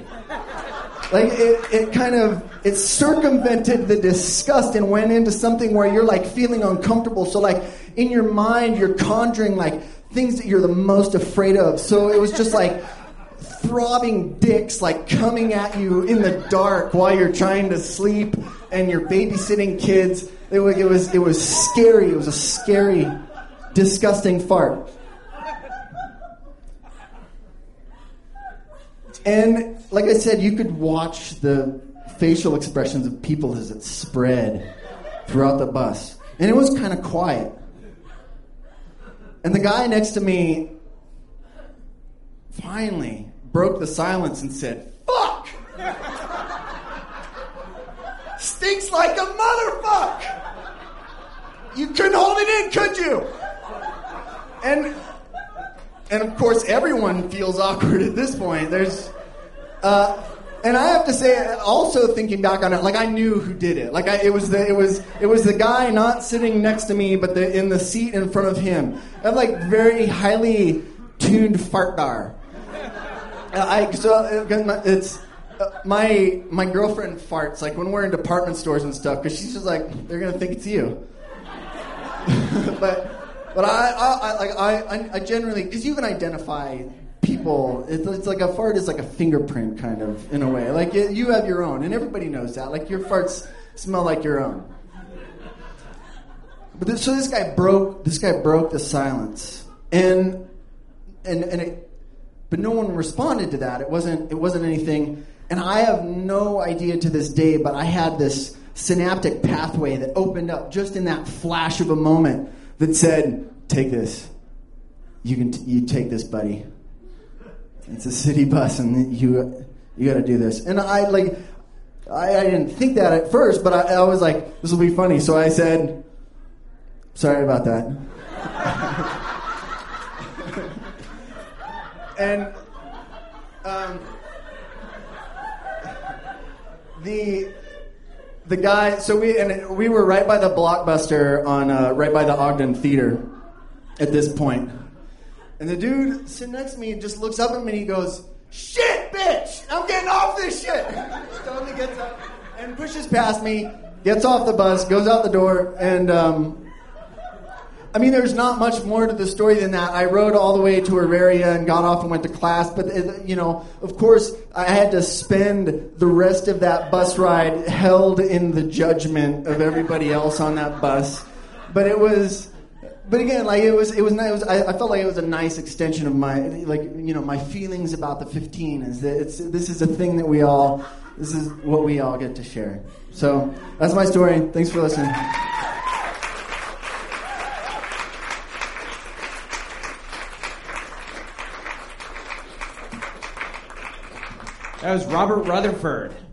It circumvented the disgust and went into something where you're feeling uncomfortable. So in your mind, you're conjuring things that you're the most afraid of. So it was just throbbing dicks coming at you in the dark while you're trying to sleep and you're babysitting kids. It was scary. It was a scary, disgusting fart. And like I said, you could watch the facial expressions of people as it spread throughout the bus. And it was kind of quiet. And the guy next to me finally broke the silence and said, "Fuck! Stinks like a motherfuck! You couldn't hold it in, could you?" And of course, everyone feels awkward at this point. And I have to say, also thinking back on it, I knew who did it. It was the guy not sitting next to me, but in the seat in front of him. I have very highly tuned fartdar. My girlfriend farts when we're in department stores and stuff, because she's just they're gonna think it's you. But I generally, because you can identify people. It's like a fart is like a fingerprint, kind of, in a way. You have your own, and everybody knows that. Your farts smell like your own. But so this guy broke the silence, but no one responded to that. It wasn't anything And I have no idea to this day, but I had this synaptic pathway that opened up just in that flash of a moment that said, take this. You take this, buddy. It's a city bus, and you got to do this. And I didn't think that at first, but I was like, this will be funny. So I said, sorry about that. And the guy, so we were right by the Blockbuster on right by the Ogden Theater at this point. And the dude sitting next to me just looks up at me and he goes, shit, bitch, I'm getting off this shit. Totally gets up and pushes past me, gets off the bus, goes out the door, and I mean, there's not much more to the story than that. I rode all the way to Auraria and got off and went to class. But, of course, I had to spend the rest of that bus ride held in the judgment of everybody else on that bus. But again, like it was nice. I felt like it was a nice extension of my feelings about the 15. Is that this is a thing that this is what we all get to share. So that's my story. Thanks for listening. That was Robert Rutherford.